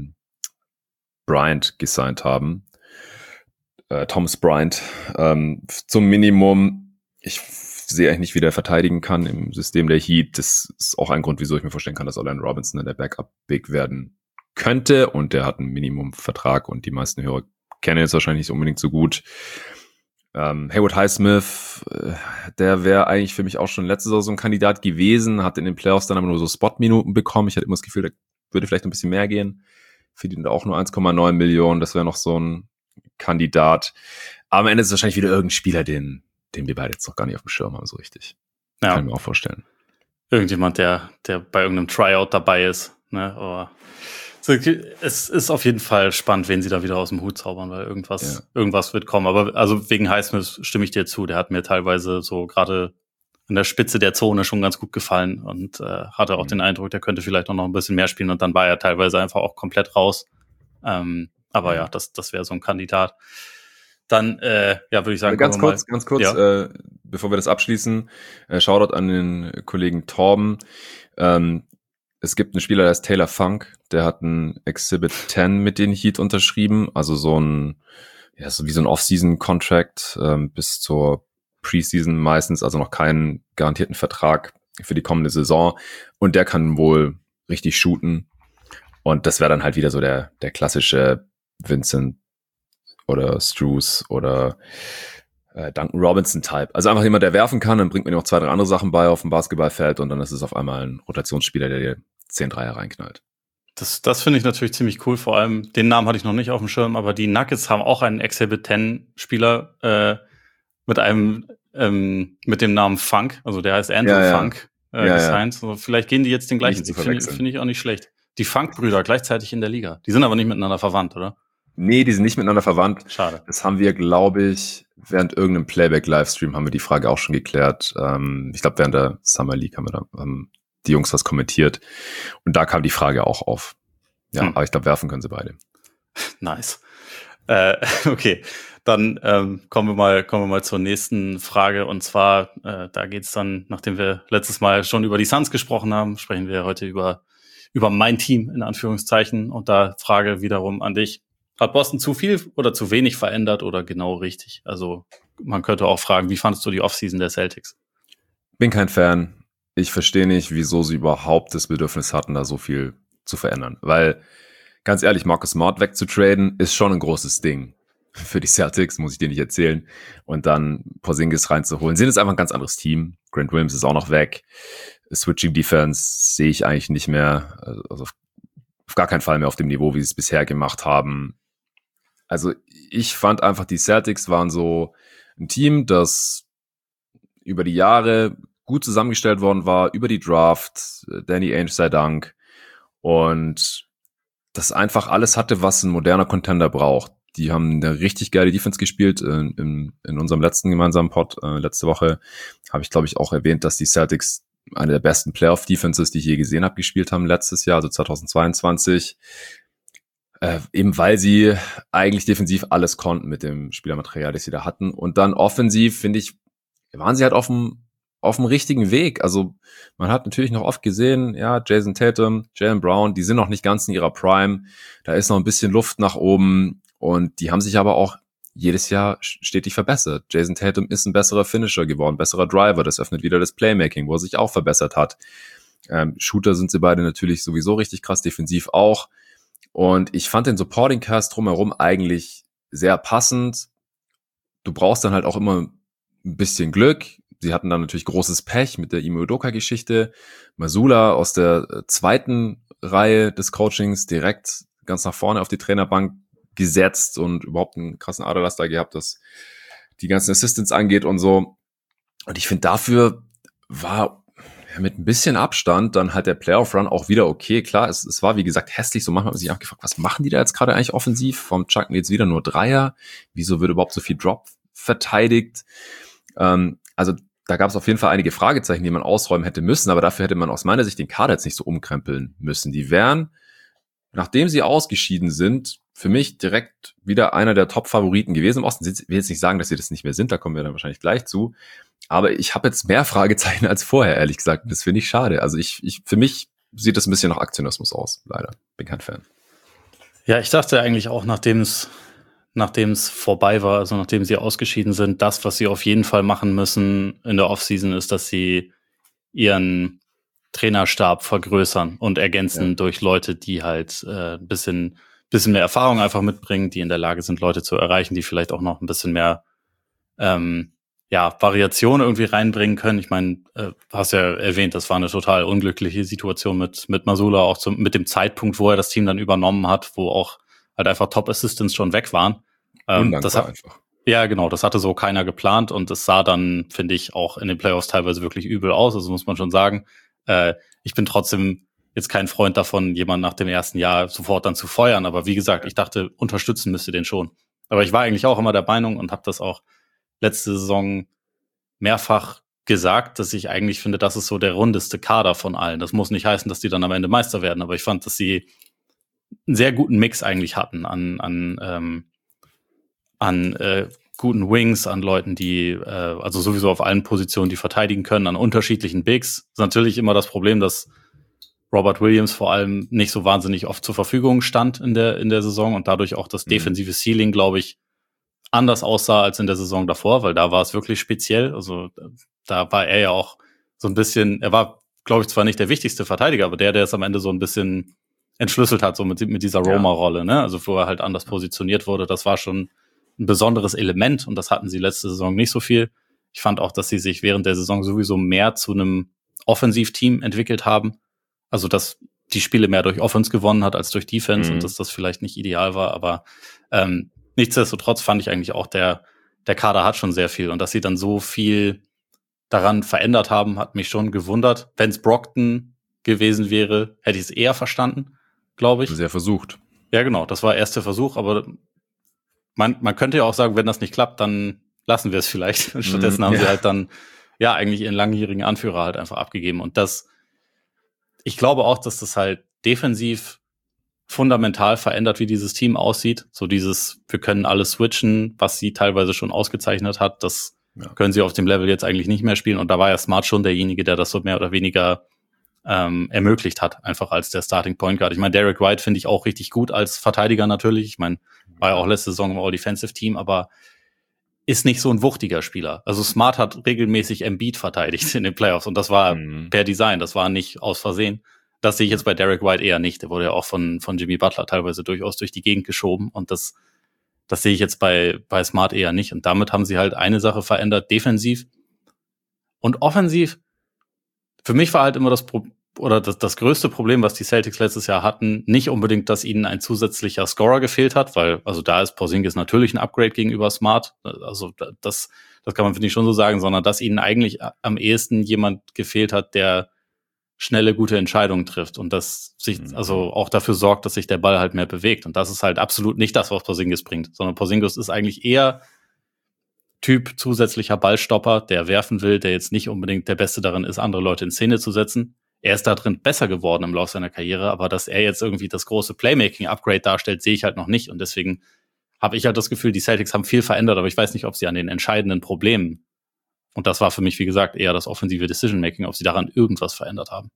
Speaker 2: Bryant gesigned haben. Thomas Bryant zum Minimum. Ich sehe eigentlich nicht, wie der verteidigen kann im System der Heat. Das ist auch ein Grund, wieso ich mir vorstellen kann, dass Orlando Robinson der Backup-Big werden könnte. Und der hat einen Minimum-Vertrag und die meisten Hörer kennen jetzt wahrscheinlich nicht unbedingt so gut. Haywood Highsmith, der wäre eigentlich für mich auch schon letzte Saison so ein Kandidat gewesen, hat in den Playoffs dann aber nur so Spot-Minuten bekommen. Ich hatte immer das Gefühl, da würde vielleicht ein bisschen mehr gehen. Verdient auch nur 1,9 Millionen, das wäre noch so ein Kandidat. Aber am Ende ist es wahrscheinlich wieder irgendein Spieler, den wir beide jetzt noch gar nicht auf dem Schirm haben, so richtig. Ja. Kann ich mir auch vorstellen.
Speaker 1: Irgendjemand, der bei irgendeinem Tryout dabei ist, ne, aber es ist auf jeden Fall spannend, wen sie da wieder aus dem Hut zaubern, weil irgendwas wird kommen. Aber also wegen Highsmith stimme ich dir zu. Der hat mir teilweise so gerade an der Spitze der Zone schon ganz gut gefallen und hatte auch den Eindruck, der könnte vielleicht auch noch ein bisschen mehr spielen und dann war er teilweise einfach auch komplett raus. Aber ja, das wäre so ein Kandidat. Dann, würde ich sagen,
Speaker 2: ganz kurz, ja. Bevor wir das abschließen, Shoutout an den Kollegen Torben. Es gibt einen Spieler, der heißt Taylor Funk, der hat ein Exhibit 10 mit den Heat unterschrieben, also so wie so ein Off-Season-Contract bis zur Preseason meistens, also noch keinen garantierten Vertrag für die kommende Saison und der kann wohl richtig shooten und das wäre dann halt wieder so der klassische Vincent oder Strus oder Duncan Robinson-Type. Also einfach jemand, der werfen kann, dann bringt man noch 2, 3 andere Sachen bei auf dem Basketballfeld und dann ist es auf einmal ein Rotationsspieler, der dir 10 Dreier reinknallt.
Speaker 1: Das finde ich natürlich ziemlich cool. Vor allem, den Namen hatte ich noch nicht auf dem Schirm, aber die Nuggets haben auch einen Exhibit 10 Spieler mit dem Namen Funk, also der heißt Andrew Funk, gesigned. So, vielleicht gehen die jetzt den gleichen Weg. Finde ich auch nicht schlecht. Die Funk-Brüder gleichzeitig in der Liga. Die sind aber nicht miteinander verwandt, oder?
Speaker 2: Nee, die sind nicht miteinander verwandt.
Speaker 1: Schade.
Speaker 2: Das haben wir, glaube ich, während irgendeinem Playback-Livestream haben wir die Frage auch schon geklärt. Ich glaube, während der Summer League haben die Jungs was kommentiert. Und da kam die Frage auch auf. Ja, aber ich glaube, werfen können sie beide.
Speaker 1: Nice. Okay, dann kommen wir mal zur nächsten Frage. Und zwar, da geht's dann, nachdem wir letztes Mal schon über die Suns gesprochen haben, sprechen wir heute über mein Team, in Anführungszeichen. Und da Frage wiederum an dich. Hat Boston zu viel oder zu wenig verändert oder genau richtig? Also man könnte auch fragen, wie fandest du die Offseason der Celtics?
Speaker 2: Bin kein Fan. Ich verstehe nicht, wieso sie überhaupt das Bedürfnis hatten, da so viel zu verändern. Weil, ganz ehrlich, Marcus Smart wegzutraden, ist schon ein großes Ding. Für die Celtics, muss ich dir nicht erzählen. Und dann Porzingis reinzuholen. Sie sind jetzt einfach ein ganz anderes Team. Grant Williams ist auch noch weg. Switching Defense sehe ich eigentlich nicht mehr. Also auf gar keinen Fall mehr auf dem Niveau, wie sie es bisher gemacht haben. Also ich fand einfach, die Celtics waren so ein Team, das über die Jahre gut zusammengestellt worden war, über die Draft, Danny Ainge sei Dank, und das einfach alles hatte, was ein moderner Contender braucht. Die haben eine richtig geile Defense gespielt. In unserem letzten gemeinsamen Pod letzte Woche habe ich, glaube ich, auch erwähnt, dass die Celtics eine der besten Playoff-Defenses, die ich je gesehen habe, gespielt haben letztes Jahr, also 2022. Eben weil sie eigentlich defensiv alles konnten mit dem Spielermaterial, das sie da hatten. Und dann offensiv, finde ich, waren sie halt auf dem richtigen Weg. Also man hat natürlich noch oft gesehen, ja, Jason Tatum, Jaylen Brown, die sind noch nicht ganz in ihrer Prime. Da ist noch ein bisschen Luft nach oben. Und die haben sich aber auch jedes Jahr stetig verbessert. Jason Tatum ist ein besserer Finisher geworden, besserer Driver. Das öffnet wieder das Playmaking, wo er sich auch verbessert hat. Shooter sind sie beide natürlich sowieso richtig krass, defensiv auch. Und ich fand den Supporting Cast drumherum eigentlich sehr passend. Du brauchst dann halt auch immer ein bisschen Glück. Sie hatten dann natürlich großes Pech mit der Ime Udoka-Geschichte. Mazzulla aus der zweiten Reihe des Coachings direkt ganz nach vorne auf die Trainerbank gesetzt und überhaupt einen krassen Aderlass da gehabt, dass die ganzen Assistants angeht und so. Und ich finde, dafür war mit ein bisschen Abstand dann halt der Playoff-Run auch wieder okay. Klar, es war, wie gesagt, hässlich. So manchmal hat man sich auch gefragt, was machen die da jetzt gerade eigentlich offensiv? Vom chucken jetzt wieder nur Dreier. Wieso wird überhaupt so viel Drop verteidigt? Also da gab es auf jeden Fall einige Fragezeichen, die man ausräumen hätte müssen. Aber dafür hätte man aus meiner Sicht den Kader jetzt nicht so umkrempeln müssen. Die wären, nachdem sie ausgeschieden sind, für mich direkt wieder einer der Top-Favoriten gewesen im Osten. Ich will jetzt nicht sagen, dass sie das nicht mehr sind, da kommen wir dann wahrscheinlich gleich zu. Aber ich habe jetzt mehr Fragezeichen als vorher, ehrlich gesagt. Das finde ich schade. Also für mich sieht das ein bisschen nach Aktionismus aus, leider. Bin kein Fan.
Speaker 1: Ja, ich dachte eigentlich auch, nachdem es vorbei war, also nachdem sie ausgeschieden sind, das, was sie auf jeden Fall machen müssen in der Offseason, ist, dass sie ihren Trainerstab vergrößern und ergänzen durch Leute, die halt ein bisschen mehr Erfahrung einfach mitbringen, die in der Lage sind, Leute zu erreichen, die vielleicht auch noch ein bisschen mehr Variation irgendwie reinbringen können. Ich meine, hast ja erwähnt, das war eine total unglückliche Situation mit Mazzulla, auch mit dem Zeitpunkt, wo er das Team dann übernommen hat, wo auch halt einfach Top-Assistants schon weg waren.
Speaker 2: Einfach.
Speaker 1: Ja, genau, das hatte so keiner geplant und es sah dann, finde ich, auch in den Playoffs teilweise wirklich übel aus, also muss man schon sagen. Ich bin trotzdem jetzt kein Freund davon, jemanden nach dem ersten Jahr sofort dann zu feuern, aber wie gesagt, ich dachte, unterstützen müsste den schon. Aber ich war eigentlich auch immer der Meinung und habe das auch letzte Saison mehrfach gesagt, dass ich eigentlich finde, das ist so der rundeste Kader von allen. Das muss nicht heißen, dass die dann am Ende Meister werden, aber ich fand, dass sie einen sehr guten Mix eigentlich hatten an guten Wings, an Leuten, die also sowieso auf allen Positionen, die verteidigen können, an unterschiedlichen Bigs. Das ist natürlich immer das Problem, dass Robert Williams vor allem nicht so wahnsinnig oft zur Verfügung stand in der Saison und dadurch auch das defensive Ceiling, glaube ich, anders aussah als in der Saison davor, weil da war es wirklich speziell. Also da war er ja auch so ein bisschen, er war, glaube ich, zwar nicht der wichtigste Verteidiger, aber der es am Ende so ein bisschen entschlüsselt hat, so mit dieser Roma-Rolle, ne? Also wo er halt anders positioniert wurde, das war schon ein besonderes Element und das hatten sie letzte Saison nicht so viel. Ich fand auch, dass sie sich während der Saison sowieso mehr zu einem Offensivteam entwickelt haben. Also dass die Spiele mehr durch Offense gewonnen hat als durch Defense und dass das vielleicht nicht ideal war, aber nichtsdestotrotz fand ich eigentlich auch, der Kader hat schon sehr viel und dass sie dann so viel daran verändert haben, hat mich schon gewundert. Wenn es Brockton gewesen wäre, hätte ich es eher verstanden, glaube ich.
Speaker 2: Sehr versucht.
Speaker 1: Ja, genau, das war der erste Versuch, aber man könnte ja auch sagen, wenn das nicht klappt, dann lassen wir es vielleicht. Stattdessen haben sie halt dann eigentlich ihren langjährigen Anführer halt einfach abgegeben und ich glaube auch, dass das halt defensiv fundamental verändert, wie dieses Team aussieht. So dieses, wir können alles switchen, was sie teilweise schon ausgezeichnet hat, das können sie auf dem Level jetzt eigentlich nicht mehr spielen. Und da war ja Smart schon derjenige, der das so mehr oder weniger ermöglicht hat, einfach als der Starting Point Guard. Ich meine, Derek White finde ich auch richtig gut als Verteidiger natürlich. Ich meine, war ja auch letzte Saison im All-Defensive-Team, aber ist nicht so ein wuchtiger Spieler. Also Smart hat regelmäßig Embiid verteidigt in den Playoffs und das war per Design, das war nicht aus Versehen. Das sehe ich jetzt bei Derek White eher nicht. Der wurde ja auch von Jimmy Butler teilweise durchaus durch die Gegend geschoben. Und das sehe ich jetzt bei Smart eher nicht. Und damit haben sie halt eine Sache verändert, defensiv. Und offensiv, für mich war halt immer das größte Problem, was die Celtics letztes Jahr hatten, nicht unbedingt, dass ihnen ein zusätzlicher Scorer gefehlt hat, weil, also da ist Porzingis natürlich ein Upgrade gegenüber Smart. Also das kann man, finde ich, schon so sagen, sondern dass ihnen eigentlich am ehesten jemand gefehlt hat, der schnelle, gute Entscheidungen trifft und das sich also auch dafür sorgt, dass sich der Ball halt mehr bewegt. Und das ist halt absolut nicht das, was Porzingis bringt, sondern Porzingis ist eigentlich eher Typ zusätzlicher Ballstopper, der werfen will, der jetzt nicht unbedingt der Beste darin ist, andere Leute in Szene zu setzen. Er ist da drin besser geworden im Laufe seiner Karriere, aber dass er jetzt irgendwie das große Playmaking-Upgrade darstellt, sehe ich halt noch nicht. Und deswegen habe ich halt das Gefühl, die Celtics haben viel verändert, aber ich weiß nicht, ob sie an den entscheidenden Problemen, und das war für mich, wie gesagt, eher das offensive Decision-Making, ob sie daran irgendwas verändert haben.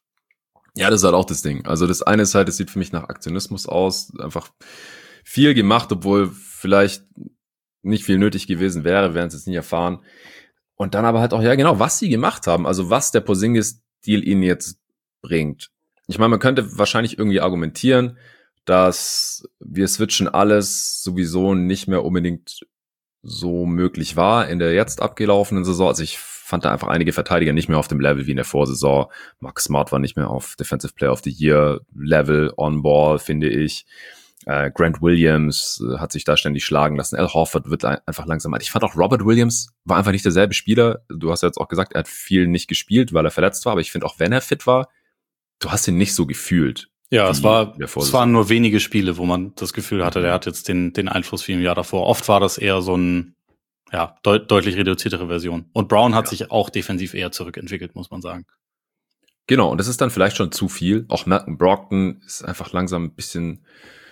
Speaker 2: Ja, das ist halt auch das Ding. Also das eine ist halt, es sieht für mich nach Aktionismus aus. Einfach viel gemacht, obwohl vielleicht nicht viel nötig gewesen wäre, wir werden es jetzt nicht erfahren. Und dann aber halt auch, ja genau, was sie gemacht haben. Also was der Porzingis-Deal ihnen jetzt bringt. Ich meine, man könnte wahrscheinlich irgendwie argumentieren, dass wir switchen alles sowieso nicht mehr unbedingt so möglich war in der jetzt abgelaufenen Saison. Also ich fand da einfach einige Verteidiger nicht mehr auf dem Level wie in der Vorsaison. Marcus Smart war nicht mehr auf Defensive Player of the Year Level on Ball, finde ich. Grant Williams hat sich da ständig schlagen lassen. Al Horford wird einfach langsam alt. Ich fand auch Robert Williams war einfach nicht derselbe Spieler. Du hast ja jetzt auch gesagt, er hat viel nicht gespielt, weil er verletzt war. Aber ich finde auch, wenn er fit war, du hast ihn nicht so gefühlt.
Speaker 1: Ja, es waren nur wenige Spiele, wo man das Gefühl hatte, der hat jetzt den Einfluss wie im Jahr davor. Oft war das eher so ein deutlich reduziertere Version. Und Brown hat sich auch defensiv eher zurückentwickelt, muss man sagen.
Speaker 2: Genau, und das ist dann vielleicht schon zu viel. Auch Malcolm Brogdon ist einfach langsam ein bisschen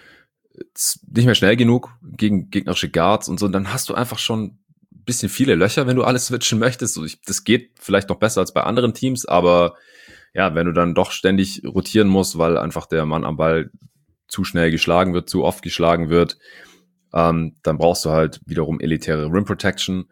Speaker 2: nicht mehr schnell genug gegen gegnerische Guards und so. Und dann hast du einfach schon ein bisschen viele Löcher, wenn du alles switchen möchtest. Das geht vielleicht noch besser als bei anderen Teams, aber ja, wenn du dann doch ständig rotieren musst, weil einfach der Mann am Ball zu schnell geschlagen wird, zu oft geschlagen wird, dann brauchst du halt wiederum elitäre Rim Protection.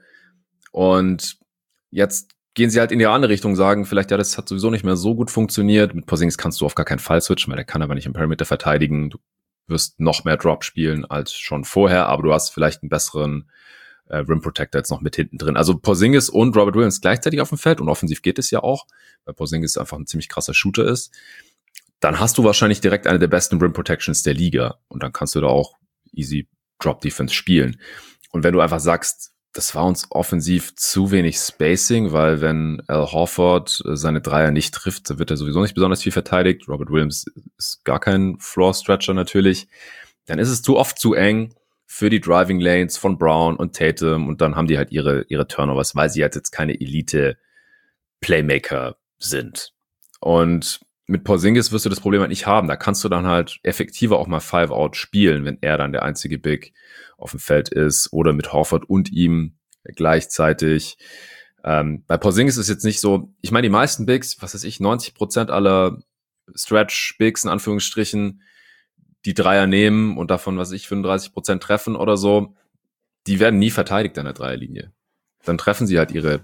Speaker 2: Und jetzt gehen sie halt in die andere Richtung, sagen vielleicht, ja, das hat sowieso nicht mehr so gut funktioniert. Mit Porzingis kannst du auf gar keinen Fall switchen, weil der kann aber nicht im Perimeter verteidigen. Du wirst noch mehr Drop spielen als schon vorher, aber du hast vielleicht einen besseren Rim Protector jetzt noch mit hinten drin. Also Porzingis und Robert Williams gleichzeitig auf dem Feld und offensiv geht es ja auch, weil Porzingis einfach ein ziemlich krasser Shooter ist. Dann hast du wahrscheinlich direkt eine der besten Rim Protections der Liga und dann kannst du da auch easy Drop Defense spielen. Und wenn du einfach sagst, das war uns offensiv zu wenig Spacing, weil wenn Al Horford seine Dreier nicht trifft, dann wird er sowieso nicht besonders viel verteidigt. Robert Williams ist gar kein Floor-Stretcher natürlich. Dann ist es zu oft zu eng für die Driving Lanes von Brown und Tatum und dann haben die halt ihre Turnovers, weil sie halt jetzt keine Elite-Playmaker sind. Und mit Porzingis wirst du das Problem halt nicht haben. Da kannst du dann halt effektiver auch mal Five-Out spielen, wenn er dann der einzige Big auf dem Feld ist oder mit Horford und ihm gleichzeitig. Bei Porzingis ist jetzt nicht so, ich meine, die meisten Bigs, 90% aller Stretch-Bigs in Anführungsstrichen, die Dreier nehmen und davon, 35% treffen oder so, die werden nie verteidigt an der Dreierlinie. Dann treffen sie halt ihre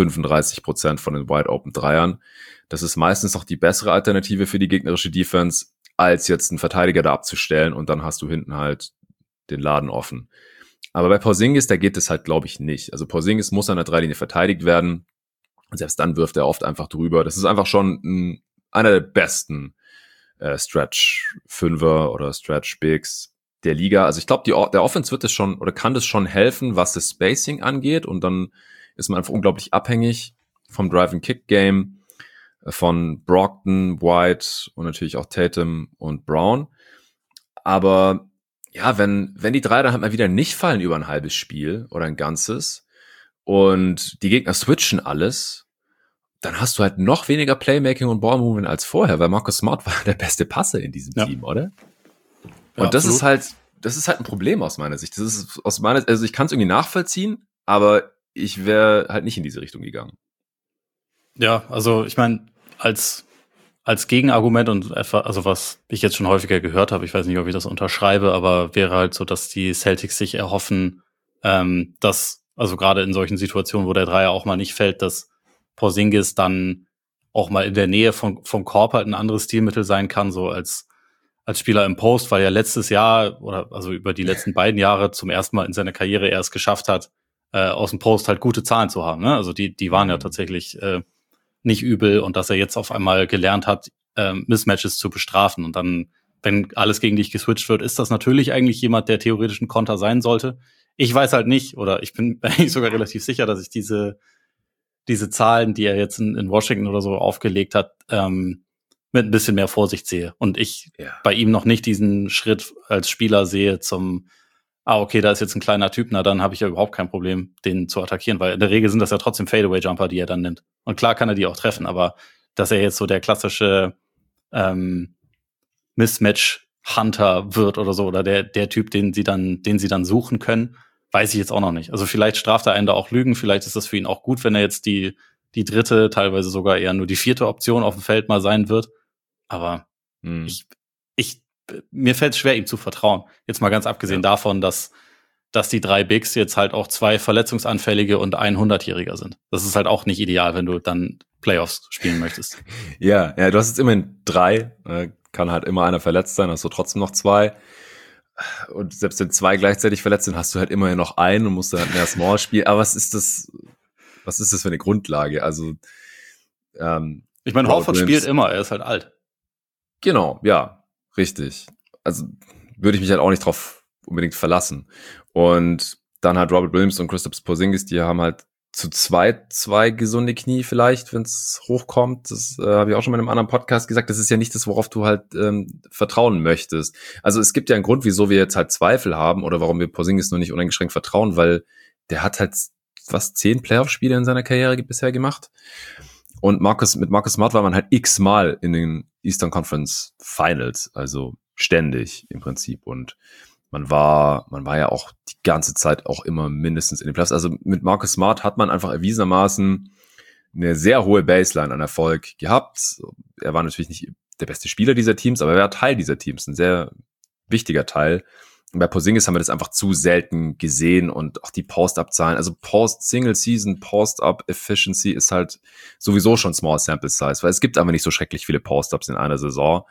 Speaker 2: 35% von den Wide-Open-Dreiern. Das ist meistens noch die bessere Alternative für die gegnerische Defense, als jetzt einen Verteidiger da abzustellen und dann hast du hinten halt den Laden offen. Aber bei Porzingis, da geht es halt, glaube ich, nicht. Also Porzingis muss an der Dreilinie verteidigt werden und selbst dann wirft er oft einfach drüber. Das ist einfach schon einer der besten Stretch-Fünfer oder Stretch-Bigs der Liga. Also ich glaube, der Offense wird es schon oder kann das schon helfen, was das Spacing angeht und dann ist man einfach unglaublich abhängig vom Drive-and-Kick-Game von Brogdon, White und natürlich auch Tatum und Brown. Aber ja, wenn die drei dann halt mal wieder nicht fallen über ein halbes Spiel oder ein ganzes und die Gegner switchen alles, dann hast du halt noch weniger Playmaking und Ballmovement als vorher, weil Marcus Smart war der beste Passer in diesem Team, oder? Und ja, das ist halt ein Problem aus meiner Sicht. Also ich kann es irgendwie nachvollziehen, aber ich wäre halt nicht in diese Richtung gegangen.
Speaker 1: Ja, also ich meine, als Gegenargument und also was ich jetzt schon häufiger gehört habe, ich weiß nicht, ob ich das unterschreibe, aber wäre halt so, dass die Celtics sich erhoffen, dass, also gerade in solchen Situationen, wo der Dreier auch mal nicht fällt, dass Porzingis dann auch mal in der Nähe vom Korb halt ein anderes Stilmittel sein kann, so als Spieler im Post, weil er letztes Jahr oder also über die letzten beiden Jahre zum ersten Mal in seiner Karriere erst geschafft hat, aus dem Post halt gute Zahlen zu haben. Ne? Also die waren ja tatsächlich nicht übel und dass er jetzt auf einmal gelernt hat, Mismatches zu bestrafen. Und dann, wenn alles gegen dich geswitcht wird, ist das natürlich eigentlich jemand, der theoretisch ein Konter sein sollte. Ich weiß halt nicht, oder ich bin eigentlich sogar relativ sicher, dass ich diese Zahlen, die er jetzt in Washington oder so aufgelegt hat, mit ein bisschen mehr Vorsicht sehe. Und ich bei ihm noch nicht diesen Schritt als Spieler sehe zum okay, da ist jetzt ein kleiner Typ, na dann habe ich ja überhaupt kein Problem, den zu attackieren, weil in der Regel sind das ja trotzdem Fadeaway-Jumper, die er dann nimmt. Und klar kann er die auch treffen, aber dass er jetzt so der klassische Mismatch-Hunter wird oder so, oder der Typ, den sie dann suchen können, weiß ich jetzt auch noch nicht. Also vielleicht straft er einen da auch Lügen, vielleicht ist das für ihn auch gut, wenn er jetzt die dritte, teilweise sogar eher nur die vierte Option auf dem Feld mal sein wird. Aber mir fällt es schwer, ihm zu vertrauen. Jetzt mal ganz abgesehen davon, dass die drei Bigs jetzt halt auch 2 verletzungsanfällige und ein 100-Jähriger sind. Das ist halt auch nicht ideal, wenn du dann Playoffs spielen möchtest.
Speaker 2: Ja, du hast jetzt immerhin 3. Kann halt immer einer verletzt sein, hast du trotzdem noch 2. Und selbst wenn 2 gleichzeitig verletzt sind, hast du halt immerhin noch einen und musst dann halt mehr Small spielen. Aber was ist das für eine Grundlage? Also
Speaker 1: ich meine, Horford spielt immer, er ist halt alt.
Speaker 2: Genau, ja. Richtig. Also würde ich mich halt auch nicht drauf unbedingt verlassen. Und dann halt Robert Williams und Kristaps Porzingis, die haben halt zu zweit zwei gesunde Knie vielleicht, wenn es hochkommt. Das habe ich auch schon mal in einem anderen Podcast gesagt. Das ist ja nicht das, worauf du halt vertrauen möchtest. Also es gibt ja einen Grund, wieso wir jetzt halt Zweifel haben oder warum wir Porzingis nur nicht uneingeschränkt vertrauen, weil der hat halt 10 Playoff-Spiele in seiner Karriere bisher gemacht. Und mit Marcus Smart war man halt x-mal in den Eastern Conference Finals, also ständig im Prinzip. Und man war ja auch die ganze Zeit auch immer mindestens in den Playoffs. Also mit Marcus Smart hat man einfach erwiesenermaßen eine sehr hohe Baseline an Erfolg gehabt. Er war natürlich nicht der beste Spieler dieser Teams, aber er war Teil dieser Teams, ein sehr wichtiger Teil. Und bei Porzingis haben wir das einfach zu selten gesehen und auch die Post-Up-Zahlen, also Post-Single-Season, Post-Up-Efficiency ist halt sowieso schon Small Sample Size, weil es gibt einfach nicht so schrecklich viele Post-Ups in einer Saison.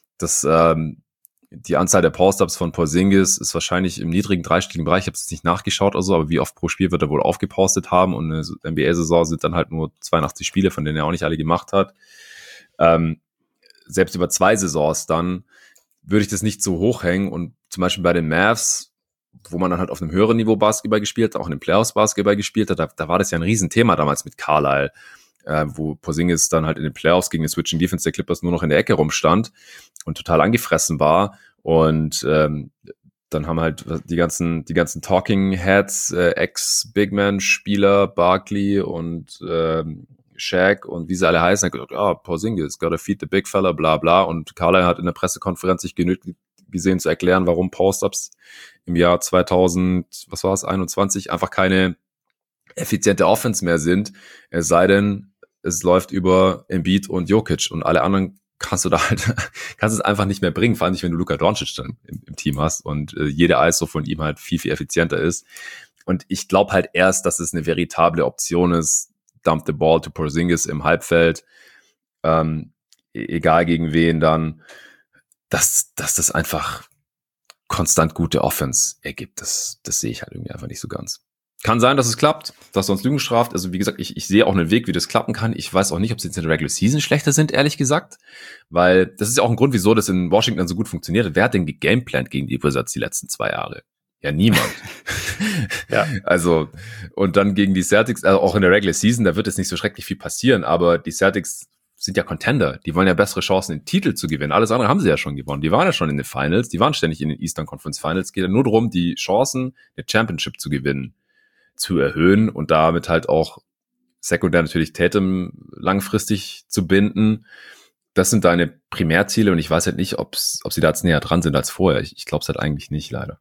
Speaker 2: Die Anzahl der Post-Ups von Porzingis ist wahrscheinlich im niedrigen dreistelligen Bereich. Ich habe es nicht nachgeschaut oder so, aber wie oft pro Spiel wird er wohl aufgepostet haben? Und eine NBA-Saison sind dann halt nur 82 Spiele, von denen er auch nicht alle gemacht hat. Selbst über 2 Saisons dann würde ich das nicht so hochhängen. Und zum Beispiel bei den Mavs, wo man dann halt auf einem höheren Niveau Basketball gespielt, auch in den Playoffs Basketball gespielt hat, da war das ja ein Riesenthema damals mit Carlisle, wo Porzingis dann halt in den Playoffs gegen den Switching Defense der Clippers nur noch in der Ecke rumstand und total angefressen war. Und dann haben halt die ganzen Talking Heads, Ex-Big-Man-Spieler, Barkley und Shaq und wie sie alle heißen, hat gesagt, Porzingis, gotta feed the big fella, bla bla. Und Carlisle hat in der Pressekonferenz sich genügt gesehen zu erklären, warum Post-Ups im Jahr 2021 einfach keine effiziente Offense mehr sind, es sei denn, es läuft über Embiid und Jokic und alle anderen kannst es einfach nicht mehr bringen, vor allem nicht, wenn du Luka Doncic dann im Team hast und jede ISO von ihm halt viel, viel effizienter ist. Und ich glaube halt erst, dass es eine veritable Option ist, dump the ball to Porzingis im Halbfeld, egal gegen wen dann, dass das einfach konstant gute Offense ergibt. Das sehe ich halt irgendwie einfach nicht so ganz. Kann sein, dass es klappt, dass er uns Lügen straft. Also wie gesagt, ich sehe auch einen Weg, wie das klappen kann. Ich weiß auch nicht, ob sie jetzt in der Regular Season schlechter sind, ehrlich gesagt. Weil das ist ja auch ein Grund, wieso das in Washington so gut funktioniert. Wer hat denn gegameplant gegen die Wizards die letzten 2 Jahre? Ja, niemand.
Speaker 1: Ja.
Speaker 2: Also, und dann gegen die Celtics, also auch in der Regular Season, da wird jetzt nicht so schrecklich viel passieren, aber die Celtics sind ja Contender. Die wollen ja bessere Chancen, den Titel zu gewinnen. Alles andere haben sie ja schon gewonnen. Die waren ja schon in den Finals, die waren ständig in den Eastern Conference Finals. Es geht ja nur darum, die Chancen, eine Championship zu gewinnen, zu erhöhen und damit halt auch sekundär natürlich Tatum langfristig zu binden. Das sind deine Primärziele und ich weiß halt nicht, ob sie da jetzt näher dran sind als vorher. Ich glaube es halt eigentlich nicht, leider.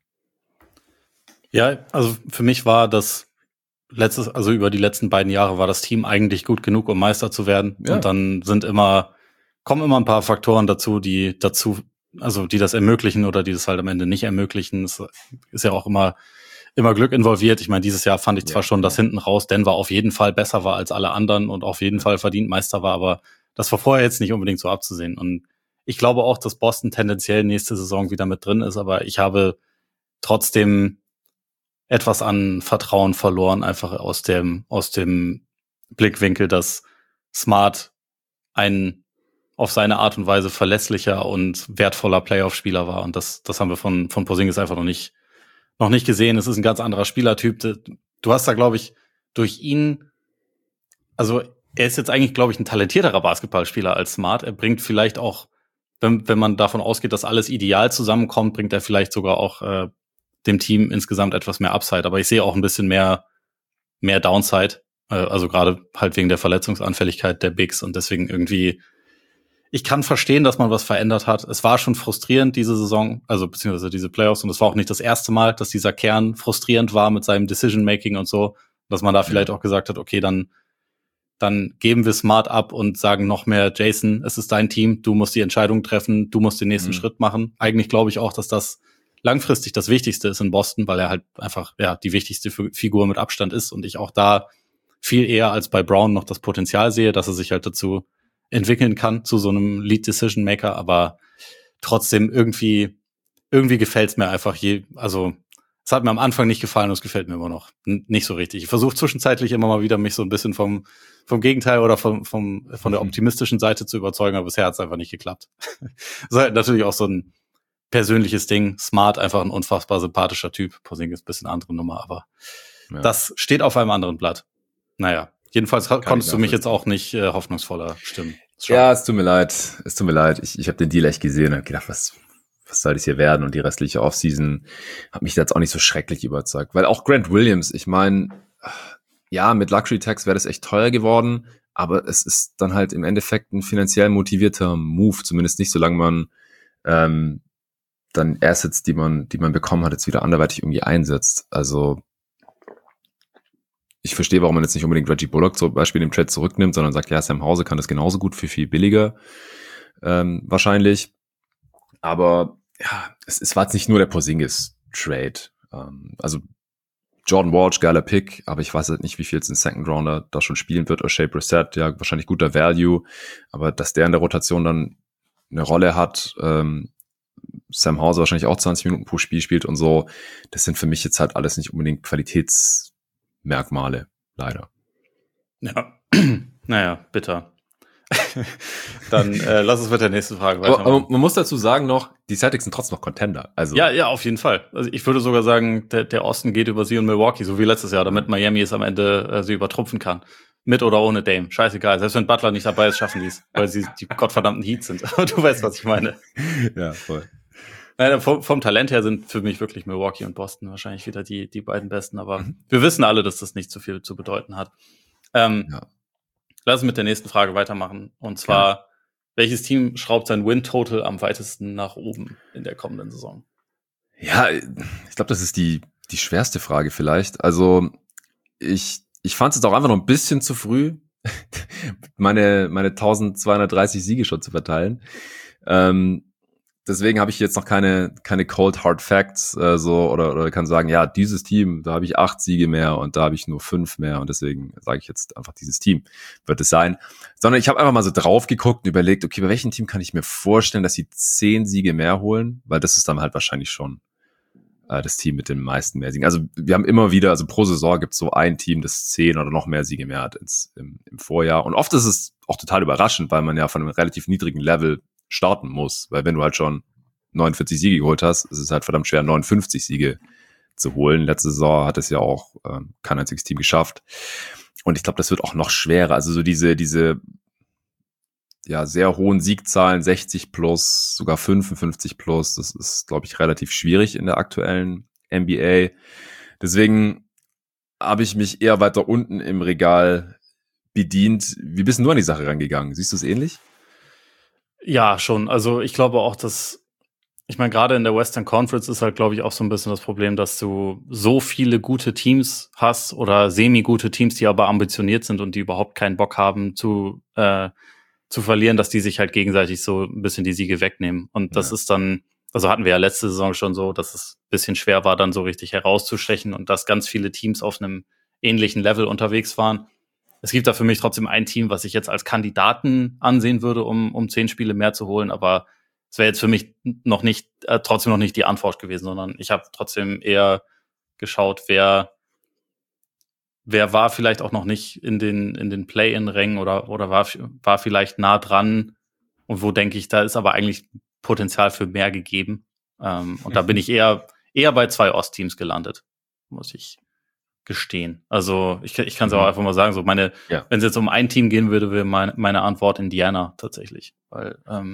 Speaker 1: Ja, also für mich war das also über die letzten beiden Jahre war das Team eigentlich gut genug, um Meister zu werden. Ja. Und dann kommen immer ein paar Faktoren dazu, die das ermöglichen oder die das halt am Ende nicht ermöglichen. Es ist ja auch immer Glück involviert. Ich meine, dieses Jahr fand ich zwar schon, dass hinten raus Denver auf jeden Fall besser war als alle anderen und auf jeden Fall verdient Meister war, aber das war vorher jetzt nicht unbedingt so abzusehen. Und ich glaube auch, dass Boston tendenziell nächste Saison wieder mit drin ist, aber ich habe trotzdem etwas an Vertrauen verloren, einfach aus dem Blickwinkel, dass Smart ein auf seine Art und Weise verlässlicher und wertvoller Playoff-Spieler war. Und das haben wir von Porzingis einfach noch nicht gesehen. Es ist ein ganz anderer Spielertyp. Du hast da, glaube ich, durch ihn, also er ist jetzt eigentlich, glaube ich, ein talentierterer Basketballspieler als Smart. Er bringt vielleicht auch, wenn man davon ausgeht, dass alles ideal zusammenkommt, bringt er vielleicht sogar auch dem Team insgesamt etwas mehr Upside. Aber ich sehe auch ein bisschen mehr Downside. Also gerade halt wegen der Verletzungsanfälligkeit der Bigs. Und deswegen irgendwie, ich kann verstehen, dass man was verändert hat. Es war schon frustrierend diese Saison, also beziehungsweise diese Playoffs. Und es war auch nicht das erste Mal, dass dieser Kern frustrierend war mit seinem Decision-Making und so. Dass man da vielleicht auch gesagt hat, okay, dann geben wir Smart ab und sagen noch mehr, Jason, es ist dein Team, du musst die Entscheidung treffen, du musst den nächsten Schritt machen. Eigentlich glaube ich auch, dass das langfristig das Wichtigste ist in Boston, weil er halt einfach die wichtigste Figur mit Abstand ist und ich auch da viel eher als bei Brown noch das Potenzial sehe, dass er sich halt dazu entwickeln kann, zu so einem Lead-Decision-Maker, aber trotzdem irgendwie gefällt's mir einfach also es hat mir am Anfang nicht gefallen und es gefällt mir immer noch nicht so richtig. Ich versuche zwischenzeitlich immer mal wieder mich so ein bisschen vom Gegenteil oder von der optimistischen Seite zu überzeugen, aber bisher hat's einfach nicht geklappt. Das ist halt natürlich auch so ein persönliches Ding. Smart, einfach ein unfassbar sympathischer Typ. Porzingis ist ein bisschen andere Nummer, aber das steht auf einem anderen Blatt. Naja, jedenfalls konntest du mich jetzt auch nicht hoffnungsvoller stimmen.
Speaker 2: Schade. Ja, es tut mir leid. Ich habe den Deal echt gesehen und habe gedacht, was soll das hier werden? Und die restliche Offseason hat mich jetzt auch nicht so schrecklich überzeugt. Weil auch Grant Williams, ich meine, ja, mit Luxury Tax wäre das echt teuer geworden, aber es ist dann halt im Endeffekt ein finanziell motivierter Move, zumindest nicht, solange man dann Assets, die man bekommen hat, jetzt wieder anderweitig irgendwie einsetzt. Also ich verstehe, warum man jetzt nicht unbedingt Reggie Bullock zum Beispiel im Trade zurücknimmt, sondern sagt, ja, Sam Hauser kann das genauso gut für viel billiger wahrscheinlich. Aber ja, es war jetzt nicht nur der Porzingis-Trade. Also Jordan Walsh, geiler Pick, aber ich weiß halt nicht, wie viel jetzt ein Second Rounder da schon spielen wird. O'Shea Brissett, ja, wahrscheinlich guter Value, aber dass der in der Rotation dann eine Rolle hat, Sam Hauser wahrscheinlich auch 20 Minuten pro Spiel spielt und so, das sind für mich jetzt halt alles nicht unbedingt Qualitätsmerkmale, leider.
Speaker 1: Ja, naja, bitter. Dann lass uns mit der nächsten Frage weitermachen.
Speaker 2: Aber man muss dazu sagen noch, die Celtics sind trotzdem noch Contender. Also
Speaker 1: ja, auf jeden Fall. Also ich würde sogar sagen, der Osten geht über sie und Milwaukee, so wie letztes Jahr, damit Miami es am Ende sie übertrumpfen kann. Mit oder ohne Dame. Scheißegal. Selbst wenn Butler nicht dabei ist, schaffen die es, weil sie die gottverdammten Heat sind. Aber du weißt, was ich meine.
Speaker 2: Ja, voll.
Speaker 1: Vom Talent her sind für mich wirklich Milwaukee und Boston wahrscheinlich wieder die beiden besten. Aber wir wissen alle, dass das nicht so viel zu bedeuten hat. Lass uns mit der nächsten Frage weitermachen. Und zwar, welches Team schraubt sein Win-Total am weitesten nach oben in der kommenden Saison?
Speaker 2: Ja, ich glaube, das ist die schwerste Frage vielleicht. Also ich fand es jetzt auch einfach noch ein bisschen zu früh, meine 1230 Siege schon zu verteilen. Deswegen habe ich jetzt noch keine Cold Hard Facts oder kann sagen, ja, dieses Team, da habe ich 8 Siege mehr und da habe ich nur 5 mehr und deswegen sage ich jetzt einfach, dieses Team wird es sein. Sondern ich habe einfach mal so drauf geguckt und überlegt, okay, bei welchem Team kann ich mir vorstellen, dass sie 10 Siege mehr holen, weil das ist dann halt wahrscheinlich schon das Team mit den meisten mehr Siegen. Also wir haben immer wieder, also pro Saison gibt es so ein Team, das 10 oder noch mehr Siege mehr hat im Vorjahr. Und oft ist es auch total überraschend, weil man ja von einem relativ niedrigen Level starten muss. Weil wenn du halt schon 49 Siege geholt hast, ist es halt verdammt schwer, 59 Siege zu holen. Letzte Saison hat es ja auch kein einziges Team geschafft. Und ich glaube, das wird auch noch schwerer. Also so diese ja, sehr hohen Siegzahlen, 60 plus, sogar 55 plus, das ist, glaube ich, relativ schwierig in der aktuellen NBA. Deswegen habe ich mich eher weiter unten im Regal bedient. Wie bist denn du an die Sache rangegangen? Siehst du es ähnlich?
Speaker 1: Ja, schon. Also ich glaube auch, ich meine, gerade in der Western Conference ist halt, glaube ich, auch so ein bisschen das Problem, dass du so viele gute Teams hast oder semi-gute Teams, die aber ambitioniert sind und die überhaupt keinen Bock haben zu verlieren, dass die sich halt gegenseitig so ein bisschen die Siege wegnehmen. Und das ist dann, also hatten wir ja letzte Saison schon so, dass es ein bisschen schwer war, dann so richtig herauszustechen und dass ganz viele Teams auf einem ähnlichen Level unterwegs waren. Es gibt da für mich trotzdem ein Team, was ich jetzt als Kandidaten ansehen würde, um 10 Spiele mehr zu holen, aber es wäre jetzt für mich trotzdem noch nicht die Antwort gewesen, sondern ich habe trotzdem eher geschaut, wer war vielleicht auch noch nicht in den Play-in-Rängen oder war vielleicht nah dran und wo denke ich, da ist aber eigentlich Potenzial für mehr gegeben. Und da bin ich eher bei 2 Ostteams gelandet, muss ich gestehen. Also ich kann es auch einfach mal sagen, so wenn es jetzt um ein Team gehen würde, wäre meine Antwort Indiana tatsächlich, weil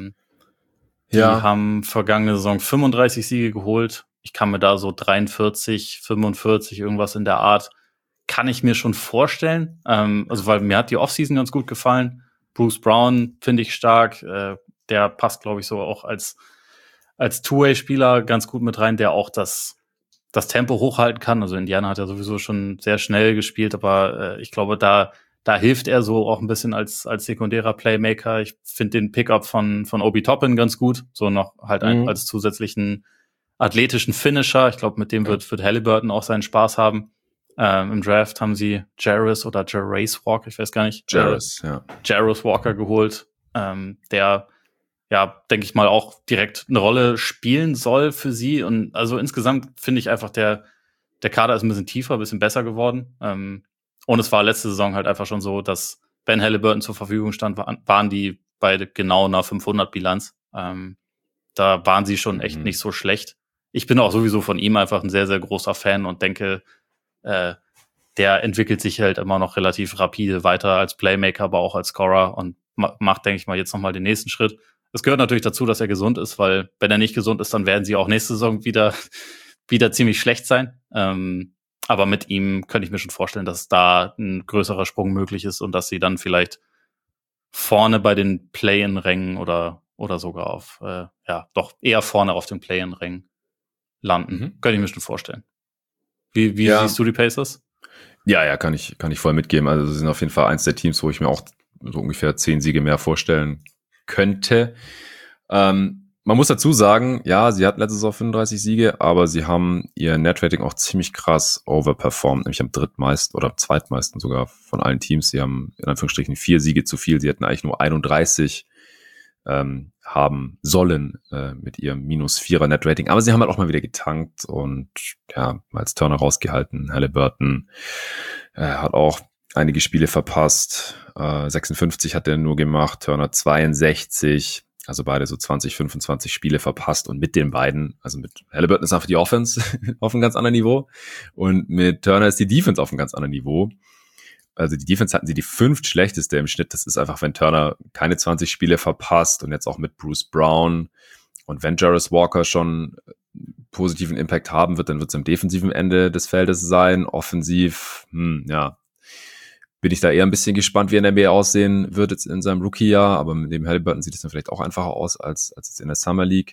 Speaker 1: die haben vergangene Saison 35 Siege geholt. Ich kann mir da so 43, 45, irgendwas in der Art, kann ich mir schon vorstellen. Also weil mir hat die Offseason ganz gut gefallen. Bruce Brown finde ich stark. Der passt, glaube ich, so auch als Two-Way-Spieler ganz gut mit rein, der auch das Tempo hochhalten kann. Also Indiana hat ja sowieso schon sehr schnell gespielt, aber ich glaube, da hilft er so auch ein bisschen als sekundärer Playmaker. Ich finde den Pickup von Obi Toppin ganz gut, so noch halt als zusätzlichen athletischen Finisher. Ich glaube, mit dem wird Halliburton auch seinen Spaß haben. Im Draft haben sie Jarris oder Jarrace Walker, ich weiß gar nicht.
Speaker 2: Jarris
Speaker 1: Walker geholt, der denke ich mal, auch direkt eine Rolle spielen soll für sie. Und also insgesamt finde ich einfach, der Kader ist ein bisschen tiefer, ein bisschen besser geworden. Und es war letzte Saison halt einfach schon so, dass wenn Halliburton zur Verfügung stand, waren die beide genau einer 500-Bilanz. da waren sie schon echt nicht so schlecht. Ich bin auch sowieso von ihm einfach ein sehr, sehr großer Fan und denke, der entwickelt sich halt immer noch relativ rapide weiter als Playmaker, aber auch als Scorer und macht, denke ich mal, jetzt nochmal den nächsten Schritt. Es gehört natürlich dazu, dass er gesund ist, weil wenn er nicht gesund ist, dann werden sie auch nächste Saison wieder ziemlich schlecht sein. Aber mit ihm könnte ich mir schon vorstellen, dass da ein größerer Sprung möglich ist und dass sie dann vielleicht vorne bei den Play-in-Rängen oder sogar auf, doch eher vorne auf den Play-in-Rängen landen. Könnte ich mir schon vorstellen. Wie siehst du die Pacers?
Speaker 2: Ja, kann ich voll mitgeben. Also sie sind auf jeden Fall eins der Teams, wo ich mir auch so ungefähr 10 Siege mehr vorstellen könnte. Man muss dazu sagen, ja, sie hatten letztes Jahr 35 Siege, aber sie haben ihr Net-Rating auch ziemlich krass overperformed, nämlich am drittmeisten oder zweitmeisten sogar von allen Teams. Sie haben in Anführungsstrichen 4 Siege zu viel. Sie hätten eigentlich nur 31 haben sollen mit ihrem -4er Net-Rating. Aber sie haben halt auch mal wieder getankt und ja, Miles Turner rausgehalten. Halliburton hat auch einige Spiele verpasst. 56 hat er nur gemacht, Turner 62. Also beide so 20, 25 Spiele verpasst und mit den beiden, also mit Halliburton ist einfach die Offense auf einem ganz anderen Niveau und mit Turner ist die Defense auf einem ganz anderen Niveau. Also die Defense hatten sie die 5. schlechteste im Schnitt. Das ist einfach, wenn Turner keine 20 Spiele verpasst und jetzt auch mit Bruce Brown und wenn Jarvis Walker schon positiven Impact haben wird, dann wird es am defensiven Ende des Feldes sein. Offensiv, bin ich da eher ein bisschen gespannt, wie er in der NBA aussehen wird jetzt in seinem Rookie-Jahr, aber mit dem Halliburton sieht es dann vielleicht auch einfacher aus als jetzt in der Summer League.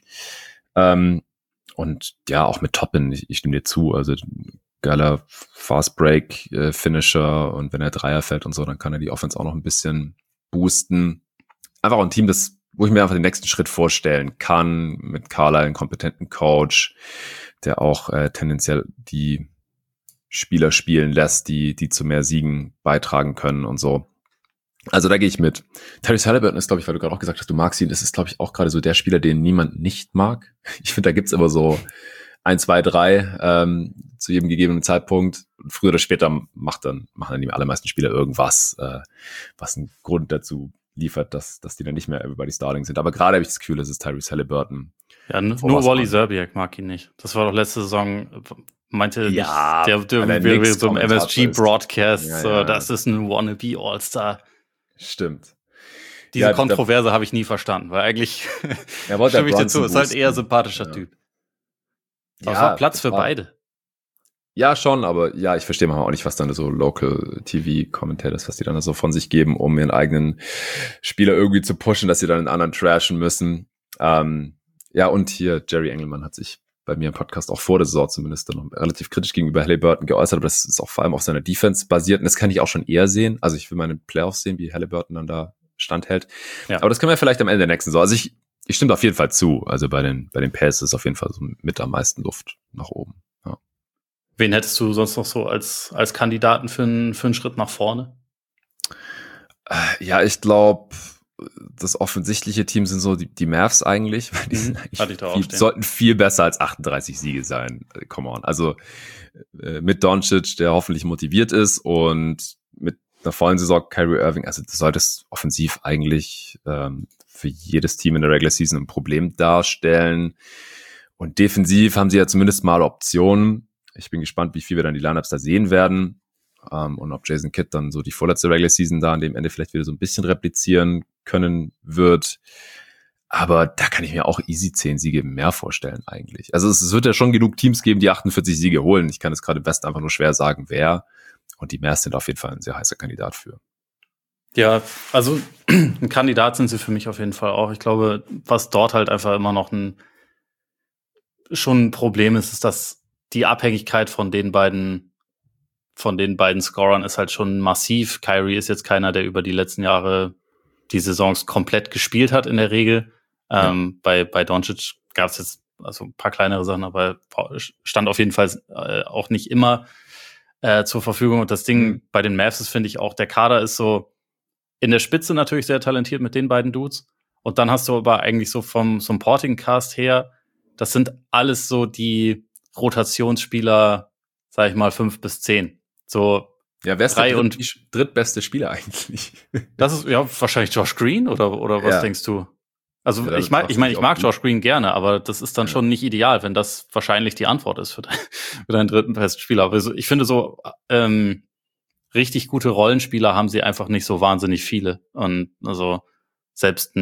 Speaker 2: Und ja, auch mit Toppin, ich stimme dir zu, also geiler Fast-Break-Finisher und wenn er Dreier fällt und so, dann kann er die Offense auch noch ein bisschen boosten. Einfach auch ein Team, wo ich mir einfach den nächsten Schritt vorstellen kann, mit Carlisle, einen kompetenten Coach, der auch tendenziell die Spieler spielen lässt, die zu mehr Siegen beitragen können und so. Also da gehe ich mit. Tyrese Halliburton ist, glaube ich, weil du gerade auch gesagt hast, du magst ihn, das ist, glaube ich, auch gerade so der Spieler, den niemand nicht mag. Ich finde, da gibt's immer so 1, 2, 3 zu jedem gegebenen Zeitpunkt. Früher oder später machen dann die allermeisten Spieler irgendwas, was einen Grund dazu liefert, dass die dann nicht mehr Everybody's Darling sind. Aber gerade habe ich das Gefühl, es ist Tyrese Halliburton.
Speaker 1: Ja, nur Wally Szczerbiak mag ihn nicht. Das war doch letzte Saison, meinte
Speaker 2: ja,
Speaker 1: nicht, der wäre so im MSG-Broadcast, das ist ein Wannabe All-Star.
Speaker 2: Stimmt.
Speaker 1: Diese Kontroverse habe ich nie verstanden, weil eigentlich stimme ich dazu, ist halt eher sympathischer Typ. Aber es war Platz für beide.
Speaker 2: Ja, schon, aber ja, ich verstehe manchmal auch nicht, was dann so Local TV-Commentators, was die dann so von sich geben, um ihren eigenen Spieler irgendwie zu pushen, dass sie dann einen anderen trashen müssen. Ja, und hier, Jerry Engelmann hat sich bei mir im Podcast auch vor der Saison zumindest dann noch relativ kritisch gegenüber Halliburton geäußert, aber das ist auch vor allem auf seiner Defense basiert und das kann ich auch schon eher sehen. Also ich will mal in den Playoffs sehen, wie Halliburton dann da standhält. Ja. Aber das können wir vielleicht am Ende der nächsten Saison. Also ich stimme auf jeden Fall zu. Also bei den Pacers ist auf jeden Fall so mit am meisten Luft nach oben. Ja.
Speaker 1: Wen hättest du sonst noch so als Kandidaten für einen Schritt nach vorne?
Speaker 2: Ja, ich glaube, das offensichtliche Team sind so die Mavs eigentlich. Die sind eigentlich sollten viel besser als 38 Siege sein. Come on. Also mit Doncic, der hoffentlich motiviert ist und mit einer vollen Saison Kyrie Irving, also du solltest offensiv eigentlich für jedes Team in der Regular Season ein Problem darstellen. Und defensiv haben sie ja zumindest mal Optionen. Ich bin gespannt, wie viel wir dann die Lineups da sehen werden. Und ob Jason Kidd dann so die vorletzte Regular Season da an dem Ende vielleicht wieder so ein bisschen replizieren können wird. Aber da kann ich mir auch easy 10 Siege mehr vorstellen eigentlich. Also es wird ja schon genug Teams geben, die 48 Siege holen. Ich kann es gerade im Westen einfach nur schwer sagen, wer. Und die Mavs sind auf jeden Fall ein sehr heißer Kandidat für.
Speaker 1: Ja, also ein Kandidat sind sie für mich auf jeden Fall auch. Ich glaube, was dort halt einfach immer noch schon ein Problem ist dass die Abhängigkeit von den beiden Scorern ist halt schon massiv. Kyrie ist jetzt keiner, der über die letzten Jahre die Saisons komplett gespielt hat in der Regel. Ja. Bei Doncic gab es jetzt also ein paar kleinere Sachen, aber stand auf jeden Fall auch nicht immer zur Verfügung. Und das Ding bei den Mavs ist, finde ich, auch der Kader ist so in der Spitze natürlich sehr talentiert mit den beiden Dudes. Und dann hast du aber eigentlich so vom Supporting Cast her, das sind alles so die Rotationsspieler, sag ich mal, 5 bis 10. So
Speaker 2: ja, wer ist der drittbeste Spieler eigentlich?
Speaker 1: Das ist ja wahrscheinlich Josh Green oder was denkst du? Also
Speaker 2: Ja,
Speaker 1: ich mag Josh Green gerne, aber das ist dann schon nicht ideal, wenn das wahrscheinlich die Antwort ist für deinen dritten besten Spieler. Aber ich finde so, richtig gute Rollenspieler haben sie einfach nicht so wahnsinnig viele. Und also selbst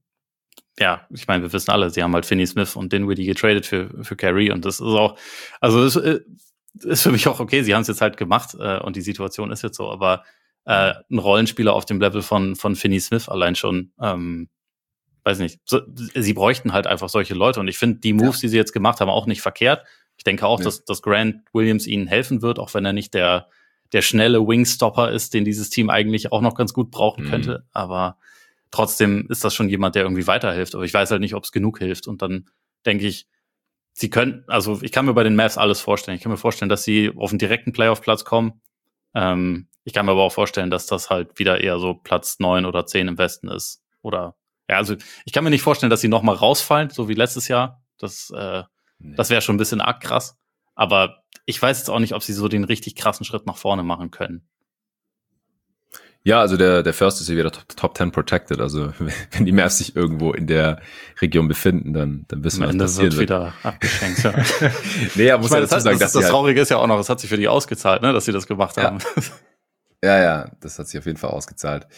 Speaker 1: ich meine, wir wissen alle, sie haben halt Finney Smith und Dinwiddie getradet für Kyrie und das ist auch, also das ist für mich auch okay, sie haben es jetzt halt gemacht und die Situation ist jetzt so, aber ein Rollenspieler auf dem Level von Finney Smith allein schon, weiß nicht, sie bräuchten halt einfach solche Leute und ich finde die Moves, die sie jetzt gemacht haben, auch nicht verkehrt. Ich denke auch, dass Grant Williams ihnen helfen wird, auch wenn er nicht der schnelle Wingstopper ist, den dieses Team eigentlich auch noch ganz gut brauchen könnte, aber trotzdem ist das schon jemand, der irgendwie weiterhilft. Aber ich weiß halt nicht, ob es genug hilft. Und dann denke ich, ich kann mir bei den Mavs alles vorstellen. Ich kann mir vorstellen, dass sie auf einen direkten Playoff-Platz kommen. Ich kann mir aber auch vorstellen, dass das halt wieder eher so Platz 9 oder 10 im Westen ist. Oder, also ich kann mir nicht vorstellen, dass sie nochmal rausfallen, so wie letztes Jahr. Das wäre schon ein bisschen arg krass. Aber ich weiß jetzt auch nicht, ob sie so den richtig krassen Schritt nach vorne machen können.
Speaker 2: Ja, also der First ist hier wieder Top 10 protected. Also wenn die Mavs sich irgendwo in der Region befinden, dann wissen wir, was passieren wird.
Speaker 1: Wieder abgeschenkt. Ja.
Speaker 2: Nee, aber muss man dazu sagen,
Speaker 1: das Traurige ist ja auch noch, das hat sich für die ausgezahlt, ne, dass sie das gemacht haben.
Speaker 2: Ja, das hat sich auf jeden Fall ausgezahlt.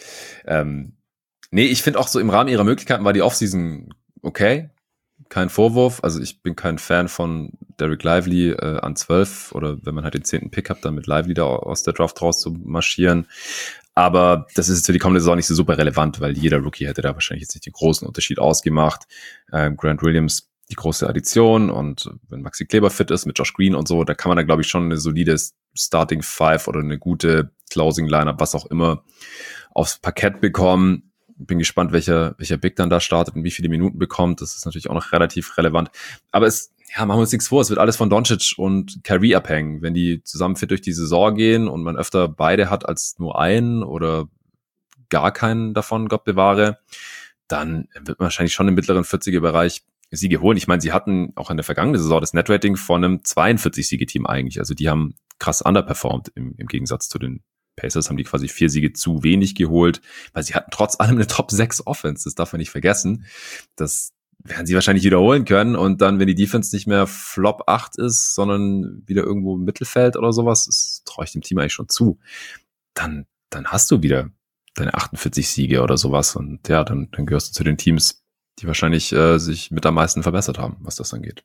Speaker 2: Nee, ich finde auch so im Rahmen ihrer Möglichkeiten war die Offseason okay. Kein Vorwurf. Also ich bin kein Fan von Derek Lively an 12 oder wenn man halt den 10. Pick hat, dann mit Lively da aus der Draft raus zu marschieren. Aber das ist jetzt für die kommende Saison nicht so super relevant, weil jeder Rookie hätte da wahrscheinlich jetzt nicht den großen Unterschied ausgemacht. Grant Williams, die große Addition und wenn Maxi Kleber fit ist mit Josh Green und so, da kann man da glaube ich schon eine solide Starting Five oder eine gute Closing Lineup, was auch immer, aufs Parkett bekommen. Bin gespannt, welcher Big dann da startet und wie viele Minuten bekommt. Das ist natürlich auch noch relativ relevant. Aber machen wir uns nichts vor, es wird alles von Doncic und Kyrie abhängen. Wenn die zusammen fit durch die Saison gehen und man öfter beide hat als nur einen oder gar keinen davon, Gott bewahre, dann wird man wahrscheinlich schon im mittleren 40er-Bereich Siege holen. Ich meine, sie hatten auch in der vergangenen Saison das Netrating von einem 42-Siege-Team eigentlich. Also die haben krass underperformed im Gegensatz zu den Pacers, haben die quasi 4 Siege zu wenig geholt, weil sie hatten trotz allem eine Top 6 Offense. Das darf man nicht vergessen. Das werden sie wahrscheinlich wiederholen können und dann, wenn die Defense nicht mehr Flop 8 ist, sondern wieder irgendwo im Mittelfeld oder sowas, das traue ich dem Team eigentlich schon zu, dann hast du wieder deine 48 Siege oder sowas und ja, dann gehörst du zu den Teams, die wahrscheinlich sich mit am meisten verbessert haben, was das angeht.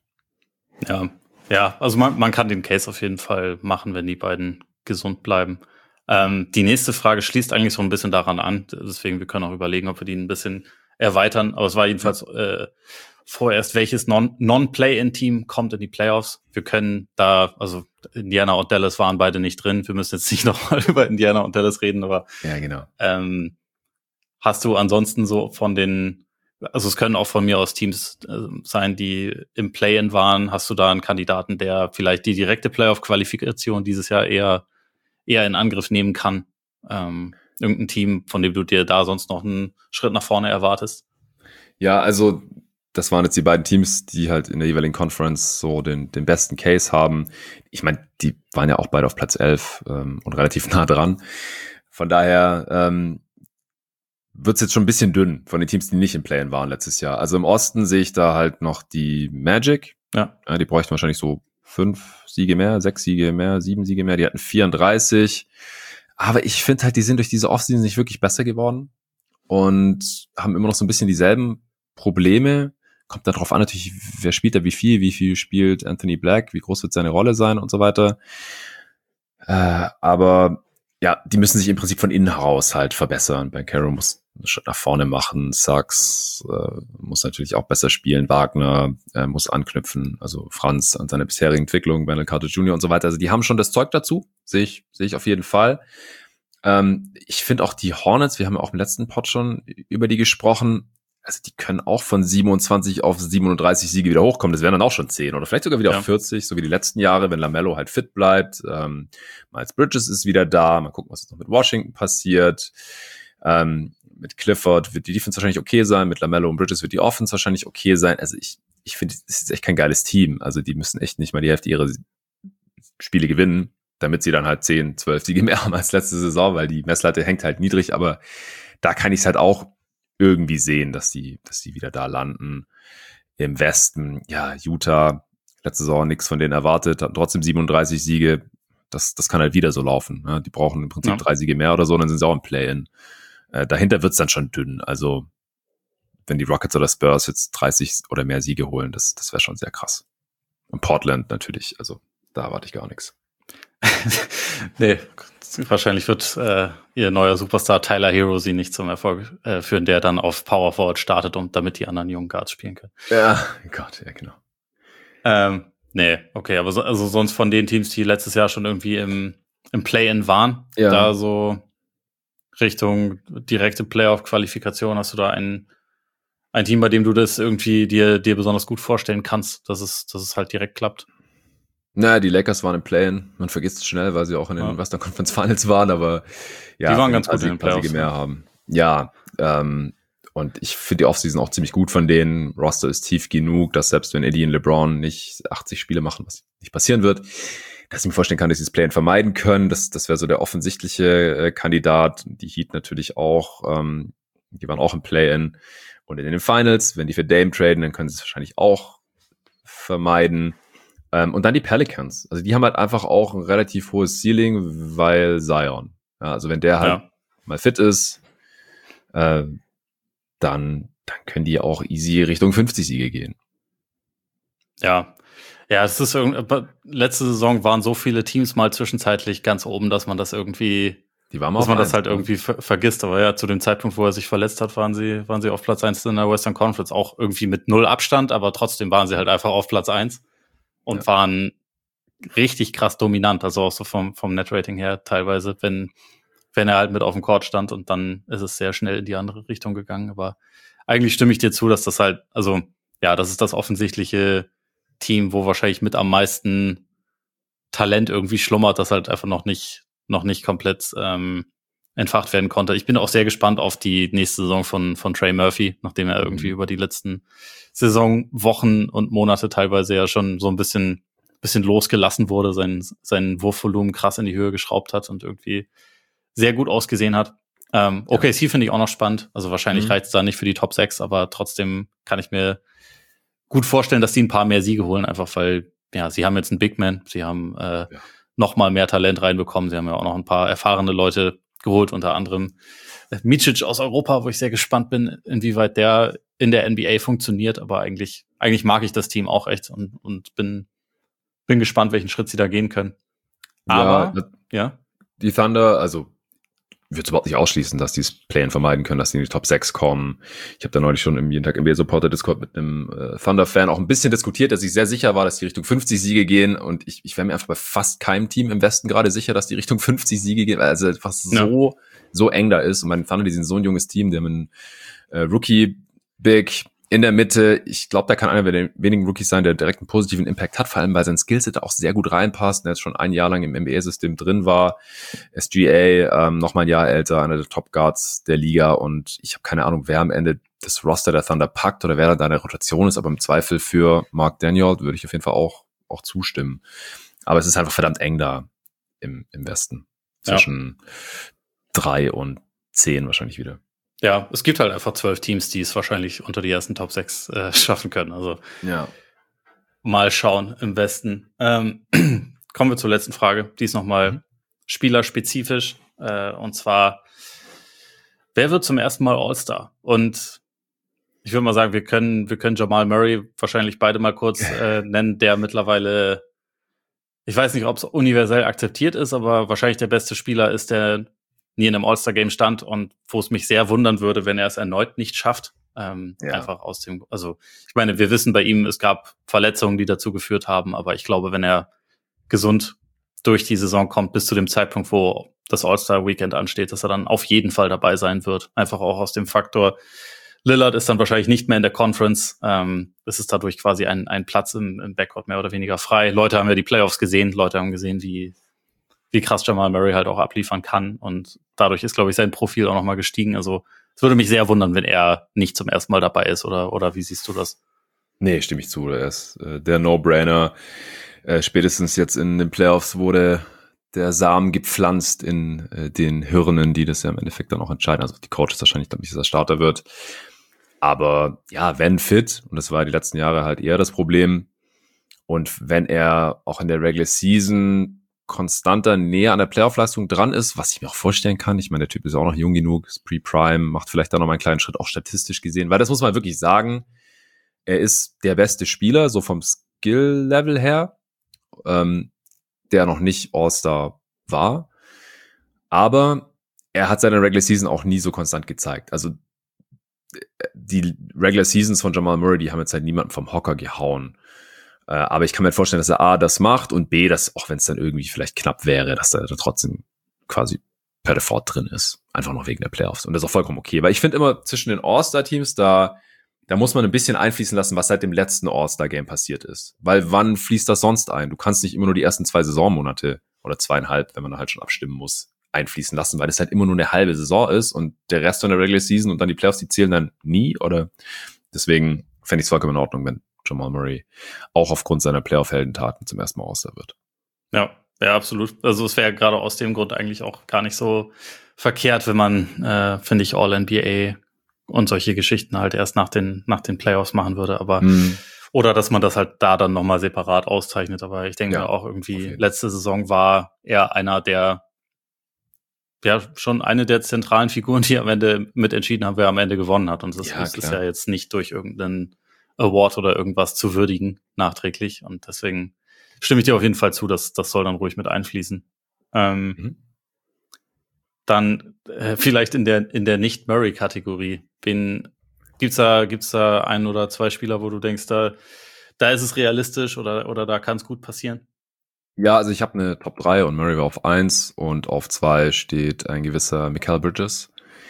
Speaker 1: Ja, also man kann den Case auf jeden Fall machen, wenn die beiden gesund bleiben. Die nächste Frage schließt eigentlich so ein bisschen daran an, deswegen wir können auch überlegen, ob wir die ein bisschen erweitern, aber es war jedenfalls vorerst, welches Non-Play-In-Team kommt in die Playoffs. Wir können da, also Indiana und Dallas waren beide nicht drin, wir müssen jetzt nicht nochmal über Indiana und Dallas reden, aber
Speaker 2: ja, genau.
Speaker 1: Hast du ansonsten so also es können auch von mir aus Teams sein, die im Play-In waren, hast du da einen Kandidaten, der vielleicht die direkte Playoff-Qualifikation dieses Jahr eher in Angriff nehmen kann? Irgendein Team, von dem du dir da sonst noch einen Schritt nach vorne erwartest?
Speaker 2: Ja, also das waren jetzt die beiden Teams, die halt in der jeweiligen Conference so den besten Case haben. Ich meine, die waren ja auch beide auf Platz 11 und relativ nah dran. Von daher wird's jetzt schon ein bisschen dünn von den Teams, die nicht im Play-In waren letztes Jahr. Also im Osten sehe ich da halt noch die Magic. Ja, die bräuchten wahrscheinlich so 5 Siege mehr, 6 Siege mehr, 7 Siege mehr. Die hatten 34. Aber ich finde halt, die sind durch diese Offseason nicht wirklich besser geworden und haben immer noch so ein bisschen dieselben Probleme. Kommt darauf an natürlich, wer spielt da wie viel spielt Anthony Black, wie groß wird seine Rolle sein und so weiter. Aber ja, die müssen sich im Prinzip von innen heraus halt verbessern. Banchero muss einen Schritt nach vorne machen, Sachs muss natürlich auch besser spielen, Wagner muss anknüpfen, also Franz an seine bisherige Entwicklung, Wendell Carter Jr. und so weiter. Also die haben schon das Zeug dazu, sehe ich auf jeden Fall. Ich finde auch die Hornets, wir haben ja auch im letzten Pod schon über die gesprochen, also die können auch von 27 auf 37 Siege wieder hochkommen. Das wären dann auch schon 10 oder vielleicht sogar wieder auf 40, so wie die letzten Jahre, wenn LaMelo halt fit bleibt. Miles Bridges ist wieder da. Mal gucken, was jetzt noch mit Washington passiert. Mit Clifford wird die Defense wahrscheinlich okay sein. Mit LaMelo und Bridges wird die Offense wahrscheinlich okay sein. Also ich finde, es ist echt kein geiles Team. Also die müssen echt nicht mal die Hälfte ihrer Spiele gewinnen, damit sie dann halt 10, 12 Siege mehr haben als letzte Saison, weil die Messlatte hängt halt niedrig. Aber da kann ich es halt auch irgendwie sehen, dass die wieder da landen. Im Westen, ja, Utah, letzte Saison nichts von denen erwartet, hatten trotzdem 37 Siege. Das kann halt wieder so laufen. Ne? Die brauchen im Prinzip 3 Siege mehr oder so, dann sind sie auch im Play-In. Dahinter wird's dann schon dünn. Also wenn die Rockets oder Spurs jetzt 30 oder mehr Siege holen, das wäre schon sehr krass. Und Portland natürlich, also da erwarte ich gar nichts.
Speaker 1: Nee, wahrscheinlich wird ihr neuer Superstar Tyler Hero sie nicht zum Erfolg führen, der dann auf Power Forward startet, damit die anderen jungen Guards spielen können.
Speaker 2: Ja, Gott, ja, genau.
Speaker 1: Nee, okay, aber also sonst von den Teams, die letztes Jahr schon irgendwie im Play-In waren, da so Richtung direkte Playoff-Qualifikation, hast du da ein Team, bei dem du das irgendwie dir besonders gut vorstellen kannst, dass es halt direkt klappt?
Speaker 2: Naja, die Lakers waren im Play-In. Man vergisst es schnell, weil sie auch in den Western Conference Finals waren, aber ja,
Speaker 1: die waren ganz gut in den Playoffs.
Speaker 2: Mehr haben. Ja, und ich finde die Offseason auch ziemlich gut von denen. Roster ist tief genug, dass selbst wenn Eddie und LeBron nicht 80 Spiele machen, was nicht passieren wird, dass ich mir vorstellen kann, dass sie das Play-In vermeiden können. Das wäre so der offensichtliche Kandidat. Die Heat natürlich auch. Die waren auch im Play-In. Und in den Finals, wenn die für Dame traden, dann können sie es wahrscheinlich auch vermeiden. Und dann die Pelicans. Also die haben halt einfach auch ein relativ hohes Ceiling, weil Zion. Ja, also wenn der halt mal fit ist, dann können die auch easy Richtung 50 Siege gehen.
Speaker 1: Ja, es ist letzte Saison waren so viele Teams mal zwischenzeitlich ganz oben, dass man das irgendwie, das halt irgendwie vergisst. Aber ja, zu dem Zeitpunkt, wo er sich verletzt hat, waren sie auf Platz 1 in der Western Conference, auch irgendwie mit 0 Abstand, aber trotzdem waren sie halt einfach auf Platz 1 und waren richtig krass dominant, also auch so vom Net-Rating her teilweise, wenn er halt mit auf dem Court stand, und dann ist es sehr schnell in die andere Richtung gegangen. Aber eigentlich stimme ich dir zu, dass das halt, also ja, das ist das offensichtliche Team, wo wahrscheinlich mit am meisten Talent irgendwie schlummert, das halt einfach noch nicht komplett entfacht werden konnte. Ich bin auch sehr gespannt auf die nächste Saison von Trey Murphy, nachdem er irgendwie über die letzten Saisonwochen und Monate teilweise ja schon so ein bisschen losgelassen wurde, sein Wurfvolumen krass in die Höhe geschraubt hat und irgendwie sehr gut ausgesehen hat. OKC finde ich auch noch spannend. Also wahrscheinlich reizt es da nicht für die Top 6, aber trotzdem kann ich mir gut vorstellen, dass die ein paar mehr Siege holen, einfach weil, ja, sie haben jetzt einen Big Man, sie haben noch mal mehr Talent reinbekommen, sie haben ja auch noch ein paar erfahrene Leute geholt, unter anderem Micic aus Europa, wo ich sehr gespannt bin, inwieweit der in der NBA funktioniert, aber eigentlich mag ich das Team auch echt und bin gespannt, welchen Schritt sie da gehen können. Aber,
Speaker 2: die Thunder, also ich würde es überhaupt nicht ausschließen, dass die das Play-In vermeiden können, dass die in die Top 6 kommen. Ich habe da neulich schon im jeden Tag NBA Supporter Discord mit einem Thunder-Fan auch ein bisschen diskutiert, dass ich sehr sicher war, dass die Richtung 50 Siege gehen, und ich wäre mir einfach bei fast keinem Team im Westen gerade sicher, dass die Richtung 50 Siege gehen, weil es einfach so eng da ist. Und meine Thunder, die sind so ein junges Team, die haben einen Rookie-Big in der Mitte. Ich glaube, da kann einer der wenigen Rookies sein, der direkt einen positiven Impact hat, vor allem weil sein Skillset auch sehr gut reinpasst, der jetzt schon ein Jahr lang im NBA-System drin war. SGA, noch mal ein Jahr älter, einer der Top-Guards der Liga, und ich habe keine Ahnung, wer am Ende das Roster der Thunder packt oder wer da in der Rotation ist, aber im Zweifel für Mark Daniel würde ich auf jeden Fall auch zustimmen. Aber es ist einfach verdammt eng da im Westen. Zwischen 3 und 10 wahrscheinlich wieder.
Speaker 1: Ja, es gibt halt einfach 12 Teams, die es wahrscheinlich unter die ersten Top 6 schaffen können. Also mal schauen im Westen. Kommen wir zur letzten Frage. Die ist nochmal spielerspezifisch. Und zwar, wer wird zum ersten Mal All-Star? Und ich würde mal sagen, wir können Jamal Murray wahrscheinlich beide mal kurz nennen, der mittlerweile, ich weiß nicht, ob es universell akzeptiert ist, aber wahrscheinlich der beste Spieler ist, der nie in einem All-Star-Game stand, und wo es mich sehr wundern würde, wenn er es erneut nicht schafft. Einfach aus dem, also ich meine, wir wissen bei ihm, es gab Verletzungen, die dazu geführt haben, aber ich glaube, wenn er gesund durch die Saison kommt, bis zu dem Zeitpunkt, wo das All-Star-Weekend ansteht, dass er dann auf jeden Fall dabei sein wird. Einfach auch aus dem Faktor, Lillard ist dann wahrscheinlich nicht mehr in der Conference. Es ist dadurch quasi ein Platz im Backcourt mehr oder weniger frei. Leute haben ja die Playoffs gesehen, Leute haben gesehen, wie krass Jamal Murray halt auch abliefern kann. Und dadurch ist, glaube ich, sein Profil auch nochmal gestiegen. Also es würde mich sehr wundern, wenn er nicht zum ersten Mal dabei ist. Oder wie siehst du das?
Speaker 2: Nee, stimme ich zu. Er ist der No-Brainer. Spätestens jetzt in den Playoffs wurde der Samen gepflanzt in den Hirnen, die das ja im Endeffekt dann auch entscheiden. Also die Coaches wahrscheinlich, glaube ich, dass er Starter wird. Aber ja, wenn fit, und das war die letzten Jahre halt eher das Problem, und wenn er auch in der Regular Season konstanter näher an der Playoff-Leistung dran ist, was ich mir auch vorstellen kann, ich meine, der Typ ist auch noch jung genug, ist Pre-Prime, macht vielleicht da noch mal einen kleinen Schritt, auch statistisch gesehen, weil das muss man wirklich sagen, er ist der beste Spieler, so vom Skill-Level her, der noch nicht All-Star war, aber er hat seine Regular Season auch nie so konstant gezeigt. Also die Regular Seasons von Jamal Murray, die haben jetzt halt niemanden vom Hocker gehauen. Aber ich kann mir vorstellen, dass er A, das macht und B, dass, auch wenn es dann irgendwie vielleicht knapp wäre, dass er da trotzdem quasi per Default drin ist. Einfach noch wegen der Playoffs. Und das ist auch vollkommen okay. Weil ich finde immer, zwischen den All-Star-Teams, da muss man ein bisschen einfließen lassen, was seit dem letzten All-Star-Game passiert ist. Weil wann fließt das sonst ein? Du kannst nicht immer nur die ersten 2 Saisonmonate oder 2,5, wenn man da halt schon abstimmen muss, einfließen lassen, weil das halt immer nur eine halbe Saison ist und der Rest von der Regular Season und dann die Playoffs, die zählen dann nie. Oder deswegen fände ich es vollkommen in Ordnung, wenn Jamal Murray auch aufgrund seiner Playoff-Heldentaten zum ersten Mal All-Star wird.
Speaker 1: Ja, absolut. Also es wäre gerade aus dem Grund eigentlich auch gar nicht so verkehrt, wenn man, finde ich, All-NBA und solche Geschichten halt erst nach den Playoffs machen würde. Aber oder dass man das halt da dann nochmal separat auszeichnet. Aber ich denke mir auch irgendwie, letzte Saison war er einer der, ja, schon eine der zentralen Figuren, die am Ende mitentschieden haben, wer am Ende gewonnen hat. Und das ist ja jetzt nicht durch irgendeinen Award oder irgendwas zu würdigen, nachträglich. Und deswegen stimme ich dir auf jeden Fall zu, dass das soll dann ruhig mit einfließen. Dann vielleicht in der Nicht-Murray-Kategorie. Gibt's da 1 oder 2 Spieler, wo du denkst, da ist es realistisch oder da kann es gut passieren?
Speaker 2: Ja, also ich habe eine Top 3 und Murray war auf 1 und auf 2 steht ein gewisser Mikal Bridges.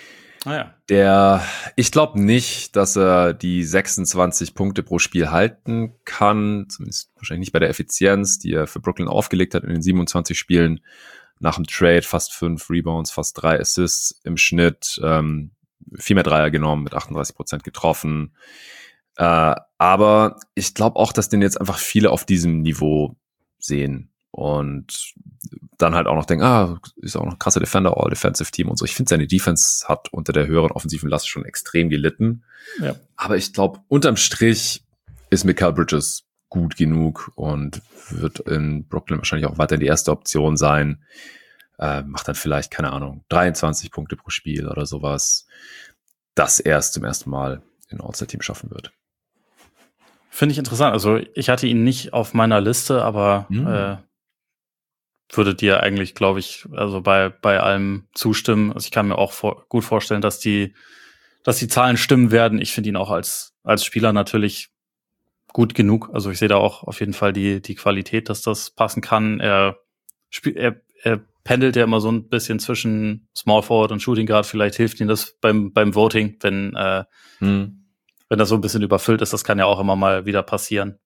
Speaker 2: Ich glaube nicht, dass er die 26 Punkte pro Spiel halten kann, zumindest wahrscheinlich nicht bei der Effizienz, die er für Brooklyn aufgelegt hat in den 27 Spielen. Nach dem Trade fast 5 Rebounds, fast 3 Assists im Schnitt, viel mehr Dreier genommen, mit 38% getroffen. Aber ich glaube auch, dass den jetzt einfach viele auf diesem Niveau sehen und dann halt auch noch denken, ist auch noch ein krasser Defender, All-Defensive Team und so. Ich finde, seine Defense hat unter der höheren offensiven Last schon extrem gelitten. Ja. Aber ich glaube, unterm Strich ist Mikal Bridges gut genug und wird in Brooklyn wahrscheinlich auch weiterhin die erste Option sein. Macht dann vielleicht, keine Ahnung, 23 Punkte pro Spiel oder sowas, dass er es zum ersten Mal in All-Star-Team schaffen wird.
Speaker 1: Finde ich interessant. Also ich hatte ihn nicht auf meiner Liste, aber würde dir eigentlich, glaube ich, also bei allem zustimmen. Also ich kann mir auch gut vorstellen, dass die Zahlen stimmen werden. Ich finde ihn auch als Spieler natürlich gut genug. Also ich sehe da auch auf jeden Fall die Qualität, dass das passen kann. Er pendelt ja immer so ein bisschen zwischen Small Forward und Shooting Guard. Vielleicht hilft ihm das beim Voting, wenn das so ein bisschen überfüllt ist. Das kann ja auch immer mal wieder passieren.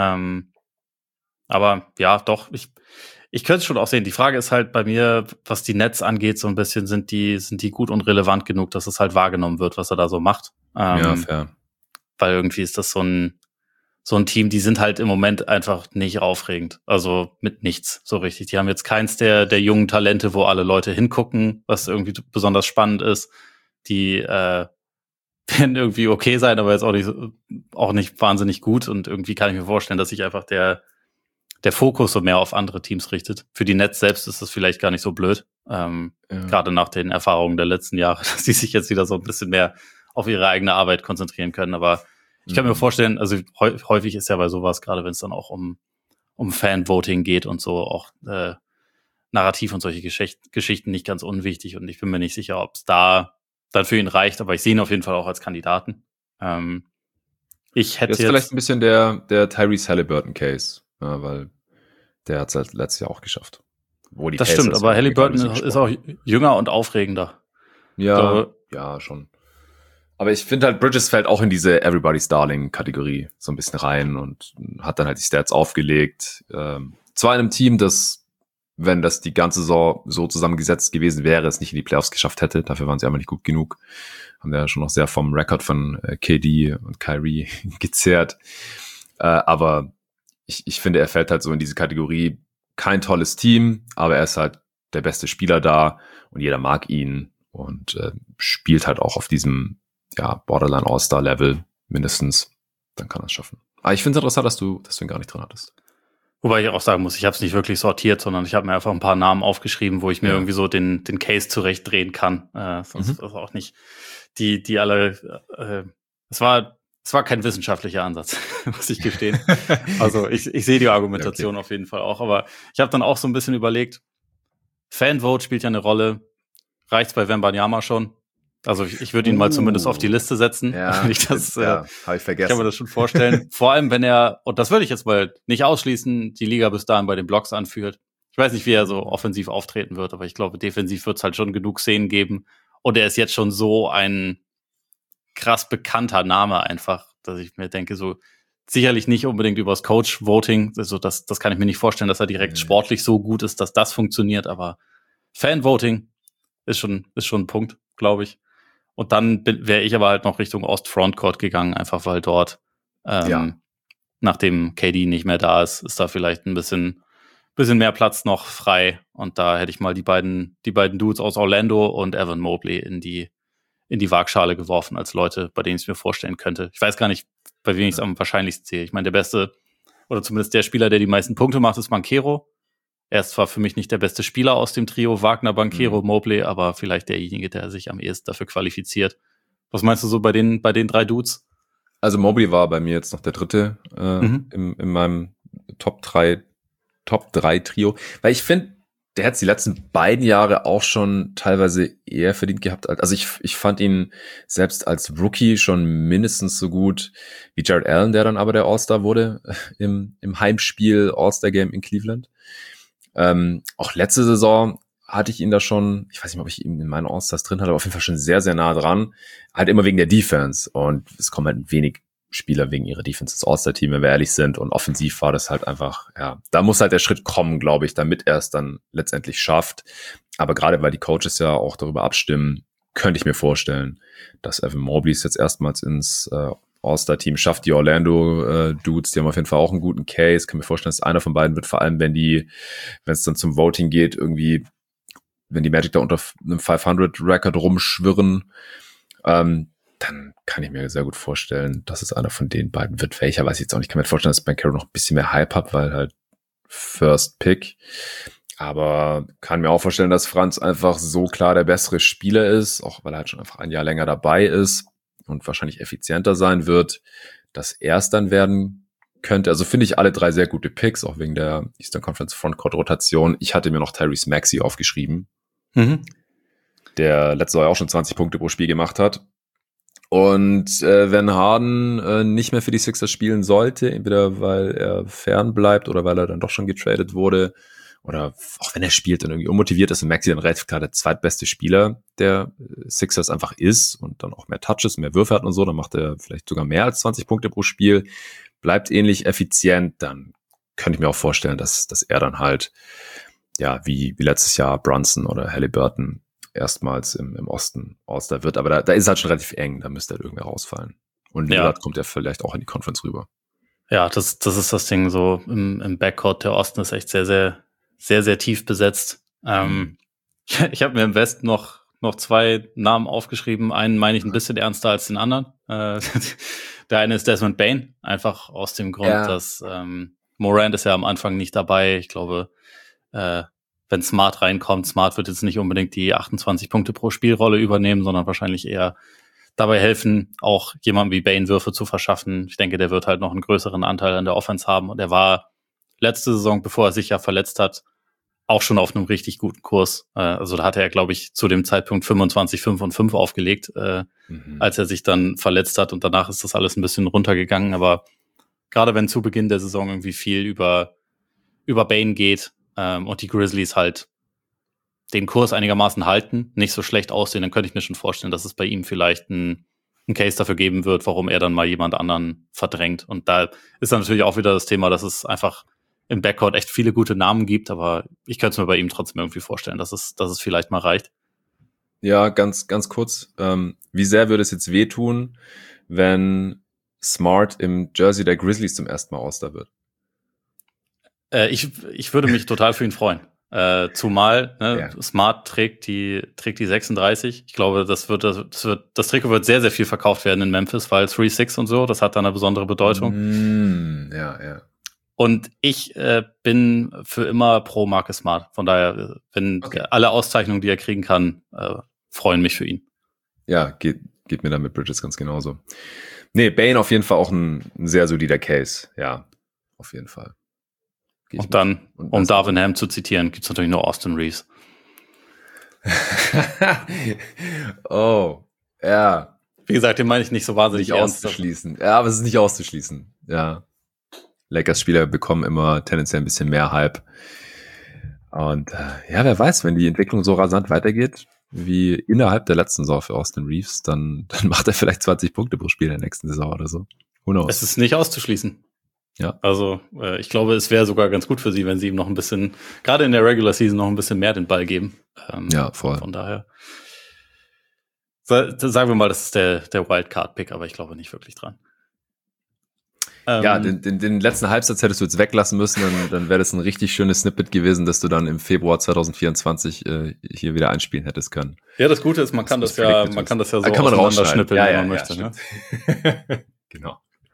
Speaker 1: Aber ja, doch, ich könnte es schon auch sehen. Die Frage ist halt bei mir, was die Nets angeht, so ein bisschen, sind die gut und relevant genug, dass es halt wahrgenommen wird, was er da so macht.
Speaker 2: Ja, fair.
Speaker 1: Weil irgendwie ist das so ein Team, die sind halt im Moment einfach nicht aufregend. Also mit nichts so richtig. Die haben jetzt keins der jungen Talente, wo alle Leute hingucken, was irgendwie besonders spannend ist. Die werden irgendwie okay sein, aber jetzt auch nicht wahnsinnig gut. Und irgendwie kann ich mir vorstellen, dass sich einfach der Fokus so mehr auf andere Teams richtet. Für die Nets selbst ist das vielleicht gar nicht so blöd. Gerade nach den Erfahrungen der letzten Jahre, dass die sich jetzt wieder so ein bisschen mehr auf ihre eigene Arbeit konzentrieren können. Aber ich kann mir vorstellen, also häufig ist ja bei sowas, gerade wenn es dann auch um Fan-Voting geht und so, auch Narrativ und solche Geschichten nicht ganz unwichtig. Und ich bin mir nicht sicher, ob es da dann für ihn reicht. Aber ich sehe ihn auf jeden Fall auch als Kandidaten. Ich hätte
Speaker 2: jetzt vielleicht ein bisschen der Tyrese Halliburton-Case. Ja, weil der hat es halt letztes Jahr auch geschafft.
Speaker 1: Das stimmt, aber Halliburton ist auch jünger und aufregender.
Speaker 2: Ja, ja, schon. Aber ich finde halt, Bridges fällt auch in diese Everybody's Darling-Kategorie so ein bisschen rein und hat dann halt die Stats aufgelegt. Zwar in einem Team, das, wenn das die ganze Saison so zusammengesetzt gewesen wäre, es nicht in die Playoffs geschafft hätte. Dafür waren sie einfach nicht gut genug. Haben ja schon noch sehr vom Rekord von KD und Kyrie gezehrt. Aber ich finde, er fällt halt so in diese Kategorie kein tolles Team, aber er ist halt der beste Spieler da und jeder mag ihn und spielt halt auch auf diesem Borderline All-Star-Level mindestens, dann kann er es schaffen. Aber ich finde es interessant, dass du ihn gar nicht drin hattest.
Speaker 1: Wobei ich auch sagen muss, ich habe es nicht wirklich sortiert, sondern ich habe mir einfach ein paar Namen aufgeschrieben, wo ich mir irgendwie so den Case zurechtdrehen kann. Sonst ist auch nicht die alle. Es war kein wissenschaftlicher Ansatz, muss ich gestehen. Also ich sehe die Argumentation auf jeden Fall auch, aber ich habe dann auch so ein bisschen überlegt, Fanvote spielt ja eine Rolle. Reicht's bei Wembanyama schon? Also ich würde ihn mal zumindest auf die Liste setzen.
Speaker 2: Ja,
Speaker 1: habe ich vergessen. Ich kann mir das schon vorstellen. Vor allem, wenn er, und das würde ich jetzt mal nicht ausschließen, die Liga bis dahin bei den Blocks anführt. Ich weiß nicht, wie er so offensiv auftreten wird, aber ich glaube, defensiv wird es halt schon genug Szenen geben. Und er ist jetzt schon so ein krass bekannter Name einfach, dass ich mir denke, so sicherlich nicht unbedingt übers Coach-Voting. Also das kann ich mir nicht vorstellen, dass er direkt sportlich so gut ist, dass das funktioniert, aber Fan-Voting ist schon ein Punkt, glaube ich. Und dann wäre ich aber halt noch Richtung Ost-Frontcourt gegangen, einfach weil dort, nachdem KD nicht mehr da ist, ist da vielleicht ein bisschen mehr Platz noch frei. Und da hätte ich mal die beiden Dudes aus Orlando und Evan Mobley in die Waagschale geworfen als Leute, bei denen ich es mir vorstellen könnte. Ich weiß gar nicht, bei wem ich es am wahrscheinlichsten sehe. Ich meine, der beste, oder zumindest der Spieler, der die meisten Punkte macht, ist Banchero. Er ist zwar für mich nicht der beste Spieler aus dem Trio Wagner, Banchero, Mobley, aber vielleicht derjenige, der sich am ehesten dafür qualifiziert. Was meinst du so bei den 3 Dudes?
Speaker 2: Also Mobley war bei mir jetzt noch der dritte in meinem Top 3 Trio, weil ich finde, der hat es die letzten beiden Jahre auch schon teilweise eher verdient gehabt. Also ich fand ihn selbst als Rookie schon mindestens so gut wie Jared Allen, der dann aber der All-Star wurde im Heimspiel All-Star-Game in Cleveland. Auch letzte Saison hatte ich ihn da schon, ich weiß nicht, ob ich ihn in meinen All-Stars drin hatte, aber auf jeden Fall schon sehr, sehr nah dran. Halt immer wegen der Defense. Und es kommen halt wenig Spieler wegen ihrer Defense ins All-Star-Team, wenn wir ehrlich sind. Und offensiv war das halt einfach, da muss halt der Schritt kommen, glaube ich, damit er es dann letztendlich schafft. Aber gerade weil die Coaches ja auch darüber abstimmen, könnte ich mir vorstellen, dass Evan Mobley es jetzt erstmals ins All-Star-Team schafft. Die Orlando-Dudes, die haben auf jeden Fall auch einen guten Case. Kann mir vorstellen, dass einer von beiden wird, vor allem wenn es dann zum Voting geht, irgendwie, wenn die Magic da unter einem 500-Record rumschwirren, dann kann ich mir sehr gut vorstellen, dass es einer von den beiden wird. Welcher weiß ich jetzt auch nicht. Ich kann mir vorstellen, dass Banchero noch ein bisschen mehr Hype hat, weil halt First Pick. Aber kann mir auch vorstellen, dass Franz einfach so klar der bessere Spieler ist, auch weil er halt schon einfach ein Jahr länger dabei ist und wahrscheinlich effizienter sein wird, dass er es dann werden könnte. Also finde ich alle 3 sehr gute Picks, auch wegen der Eastern Conference Frontcourt-Rotation. Ich hatte mir noch Tyrese Maxey aufgeschrieben, der letztes Jahr auch schon 20 Punkte pro Spiel gemacht hat. Und wenn Harden nicht mehr für die Sixers spielen sollte, entweder weil er fern bleibt oder weil er dann doch schon getradet wurde, oder auch wenn er spielt und irgendwie unmotiviert ist und Maxey dann relativ klar der zweitbeste Spieler der Sixers einfach ist und dann auch mehr Touches, mehr Würfe hat und so, dann macht er vielleicht sogar mehr als 20 Punkte pro Spiel, bleibt ähnlich effizient, dann könnte ich mir auch vorstellen, dass er dann halt, wie letztes Jahr Brunson oder Halliburton erstmals im Osten All-Star wird, aber da ist es halt schon relativ eng, da müsste halt irgendwer rausfallen. Und Lillard kommt ja vielleicht auch in die Conference rüber.
Speaker 1: Ja, das ist das Ding, so im Backcourt, der Osten ist echt sehr, sehr, sehr, sehr tief besetzt. Ich habe mir im Westen noch 2 Namen aufgeschrieben. Einen meine ich ein bisschen ernster als den anderen. Der eine ist Desmond Bane, einfach aus dem Grund, dass Morant ist ja am Anfang nicht dabei. Ich glaube, wenn Smart reinkommt, Smart wird jetzt nicht unbedingt die 28 Punkte pro Spielrolle übernehmen, sondern wahrscheinlich eher dabei helfen, auch jemandem wie Bane Würfe zu verschaffen. Ich denke, der wird halt noch einen größeren Anteil an der Offense haben. Und er war letzte Saison, bevor er sich ja verletzt hat, auch schon auf einem richtig guten Kurs. Also da hatte er, glaube ich, zu dem Zeitpunkt 25, 5 und 5 aufgelegt, als er sich dann verletzt hat. Und danach ist das alles ein bisschen runtergegangen. Aber gerade wenn zu Beginn der Saison irgendwie viel über Bane geht und die Grizzlies halt den Kurs einigermaßen halten, nicht so schlecht aussehen, dann könnte ich mir schon vorstellen, dass es bei ihm vielleicht ein Case dafür geben wird, warum er dann mal jemand anderen verdrängt. Und da ist dann natürlich auch wieder das Thema, dass es einfach im Backcourt echt viele gute Namen gibt, aber ich könnte es mir bei ihm trotzdem irgendwie vorstellen, dass es vielleicht mal reicht.
Speaker 2: Ja, ganz, ganz kurz. Wie sehr würde es jetzt wehtun, wenn Smart im Jersey der Grizzlies zum ersten Mal All-Star wird?
Speaker 1: Ich würde mich total für ihn freuen. Zumal Smart trägt die 36. Ich glaube, das Trikot wird sehr, sehr viel verkauft werden in Memphis, weil 3-6 und so, das hat da eine besondere Bedeutung.
Speaker 2: Ja.
Speaker 1: Und ich bin für immer pro Marcus Smart. Von daher, wenn alle Auszeichnungen, die er kriegen kann, freuen mich für ihn.
Speaker 2: Ja, geht mir da mit Bridges ganz genauso. Nee, Bane auf jeden Fall auch ein sehr solider Case. Ja, auf jeden Fall.
Speaker 1: Und dann, um Darvin Ham zu zitieren, gibt's natürlich nur Austin Reeves.
Speaker 2: Oh, ja.
Speaker 1: Wie gesagt, den meine ich nicht so wahnsinnig
Speaker 2: nicht auszuschließen. Ja, aber es ist nicht auszuschließen. Ja. Lakers-Spieler bekommen immer tendenziell ein bisschen mehr Hype. Und ja, wer weiß, wenn die Entwicklung so rasant weitergeht, wie innerhalb der letzten Saison für Austin Reeves, dann macht er vielleicht 20 Punkte pro Spiel in der nächsten Saison oder so. Who knows?
Speaker 1: Es ist nicht auszuschließen.
Speaker 2: Ja.
Speaker 1: Also ich glaube, es wäre sogar ganz gut für sie, wenn sie ihm noch ein bisschen, gerade in der Regular Season, noch ein bisschen mehr den Ball geben.
Speaker 2: Ja, voll.
Speaker 1: Von daher sagen wir mal, das ist der Wildcard-Pick, aber ich glaube nicht wirklich dran.
Speaker 2: Ja, den letzten Halbsatz hättest du jetzt weglassen müssen, dann wäre das ein richtig schönes Snippet gewesen, dass du dann im Februar 2024 hier wieder einspielen hättest können.
Speaker 1: Ja, das Gute ist, man kann das ja so
Speaker 2: auseinanderschnippeln,
Speaker 1: wenn man möchte.
Speaker 2: Ja,
Speaker 1: ne?
Speaker 2: Genau.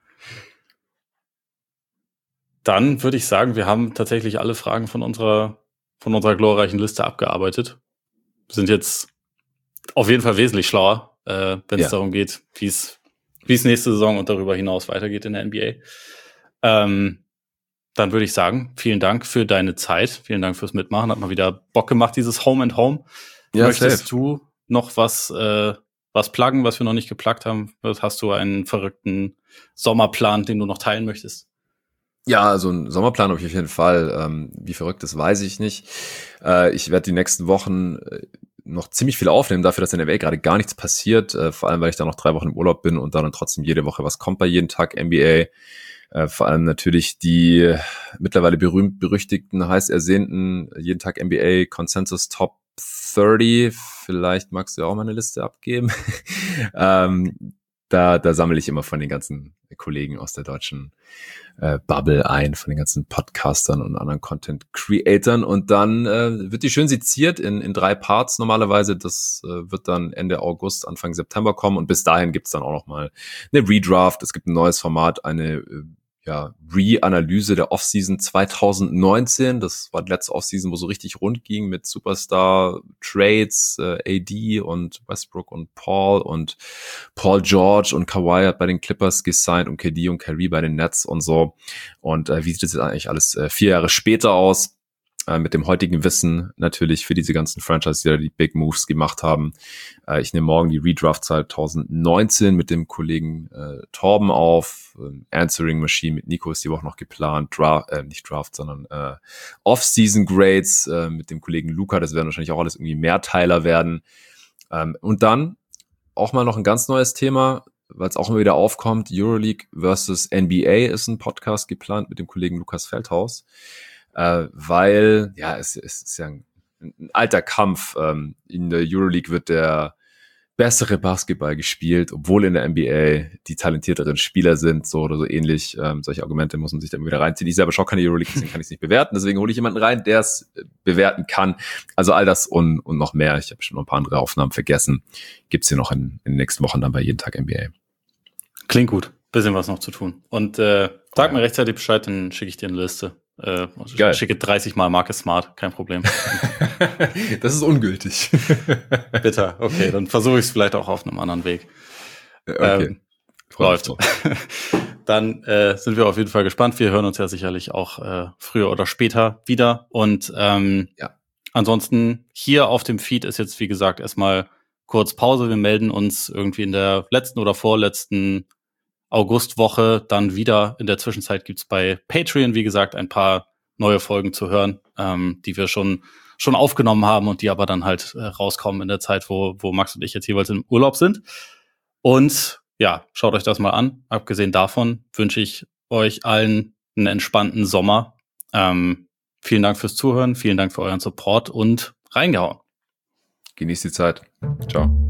Speaker 1: Dann würde ich sagen, wir haben tatsächlich alle Fragen von unserer glorreichen Liste abgearbeitet. Wir sind jetzt auf jeden Fall wesentlich schlauer, wenn es darum geht, wie es nächste Saison und darüber hinaus weitergeht in der NBA. Dann würde ich sagen, vielen Dank für deine Zeit. Vielen Dank fürs Mitmachen. Hat mal wieder Bock gemacht, dieses Home and Home.
Speaker 2: Ja,
Speaker 1: möchtest du noch was pluggen, was wir noch nicht gepluggt haben? Hast du einen verrückten Sommerplan, den du noch teilen möchtest?
Speaker 2: Ja, also einen Sommerplan habe ich auf jeden Fall. Wie verrückt, das weiß ich nicht. Ich werde die nächsten Wochen noch ziemlich viel aufnehmen, dafür, dass in der NBA gerade gar nichts passiert, vor allem, weil ich da noch 3 Wochen im Urlaub bin und dann trotzdem jede Woche was kommt bei jeden Tag NBA. Vor allem natürlich die mittlerweile berühmt-berüchtigten, heiß ersehnten jeden Tag NBA Consensus Top 30. Vielleicht magst du ja auch mal eine Liste abgeben. Da sammle ich immer von den ganzen Kollegen aus der deutschen Bubble ein, von den ganzen Podcastern und anderen Content-Creatern. Und dann wird die schön seziert in 3 Parts normalerweise. Das wird dann Ende August, Anfang September kommen. Und bis dahin gibt's dann auch noch mal eine Redraft. Es gibt ein neues Format, eine Re-Analyse der Offseason 2019. Das war die letzte Offseason, wo so richtig rund ging mit Superstar-Trades, AD und Westbrook und Paul George und Kawhi hat bei den Clippers gesigned und KD und Kyrie bei den Nets und so. Und wie sieht das jetzt eigentlich alles 4 Jahre später aus? Mit dem heutigen Wissen natürlich für diese ganzen Franchises, die da die Big Moves gemacht haben. Ich nehme morgen die Redraft 2019 mit dem Kollegen Torben auf. Answering Machine mit Nico ist die Woche noch geplant. Nicht Draft, sondern Off-Season Grades mit dem Kollegen Luca. Das werden wahrscheinlich auch alles irgendwie Mehrteiler werden. Und dann auch mal noch ein ganz neues Thema, weil es auch immer wieder aufkommt. Euroleague versus NBA ist ein Podcast geplant mit dem Kollegen Lukas Feldhaus. Weil, ja, es ist ja ein alter Kampf. In der Euroleague wird der bessere Basketball gespielt, obwohl in der NBA die talentierteren Spieler sind, so oder so ähnlich. Solche Argumente muss man sich dann wieder reinziehen. Ich selber schaue keine Euroleague, deswegen kann ich es nicht bewerten. Deswegen hole ich jemanden rein, der es bewerten kann. Also all das und noch mehr. Ich habe schon noch ein paar andere Aufnahmen vergessen. Gibt's hier noch in den nächsten Wochen dann bei jeden Tag NBA.
Speaker 1: Klingt gut. Bisschen was noch zu tun. Und sag mir rechtzeitig Bescheid, dann schicke ich dir eine Liste. Ich schicke 30 Mal Marcus Smart, kein Problem.
Speaker 2: Das ist ungültig.
Speaker 1: Bitter, okay, dann versuche ich es vielleicht auch auf einem anderen Weg.
Speaker 2: Okay.
Speaker 1: Läuft. Dann sind wir auf jeden Fall gespannt. Wir hören uns ja sicherlich auch früher oder später wieder. Und ansonsten hier auf dem Feed ist jetzt, wie gesagt, erstmal kurz Pause. Wir melden uns irgendwie in der letzten oder vorletzten Augustwoche dann wieder. In der Zwischenzeit gibt's bei Patreon, wie gesagt, ein paar neue Folgen zu hören, die wir schon aufgenommen haben und die aber dann halt rauskommen in der Zeit, wo Max und ich jetzt jeweils im Urlaub sind. Und ja, schaut euch das mal an. Abgesehen davon wünsche ich euch allen einen entspannten Sommer. Vielen Dank fürs Zuhören, vielen Dank für euren Support und reingehauen.
Speaker 2: Genießt die Zeit. Ciao.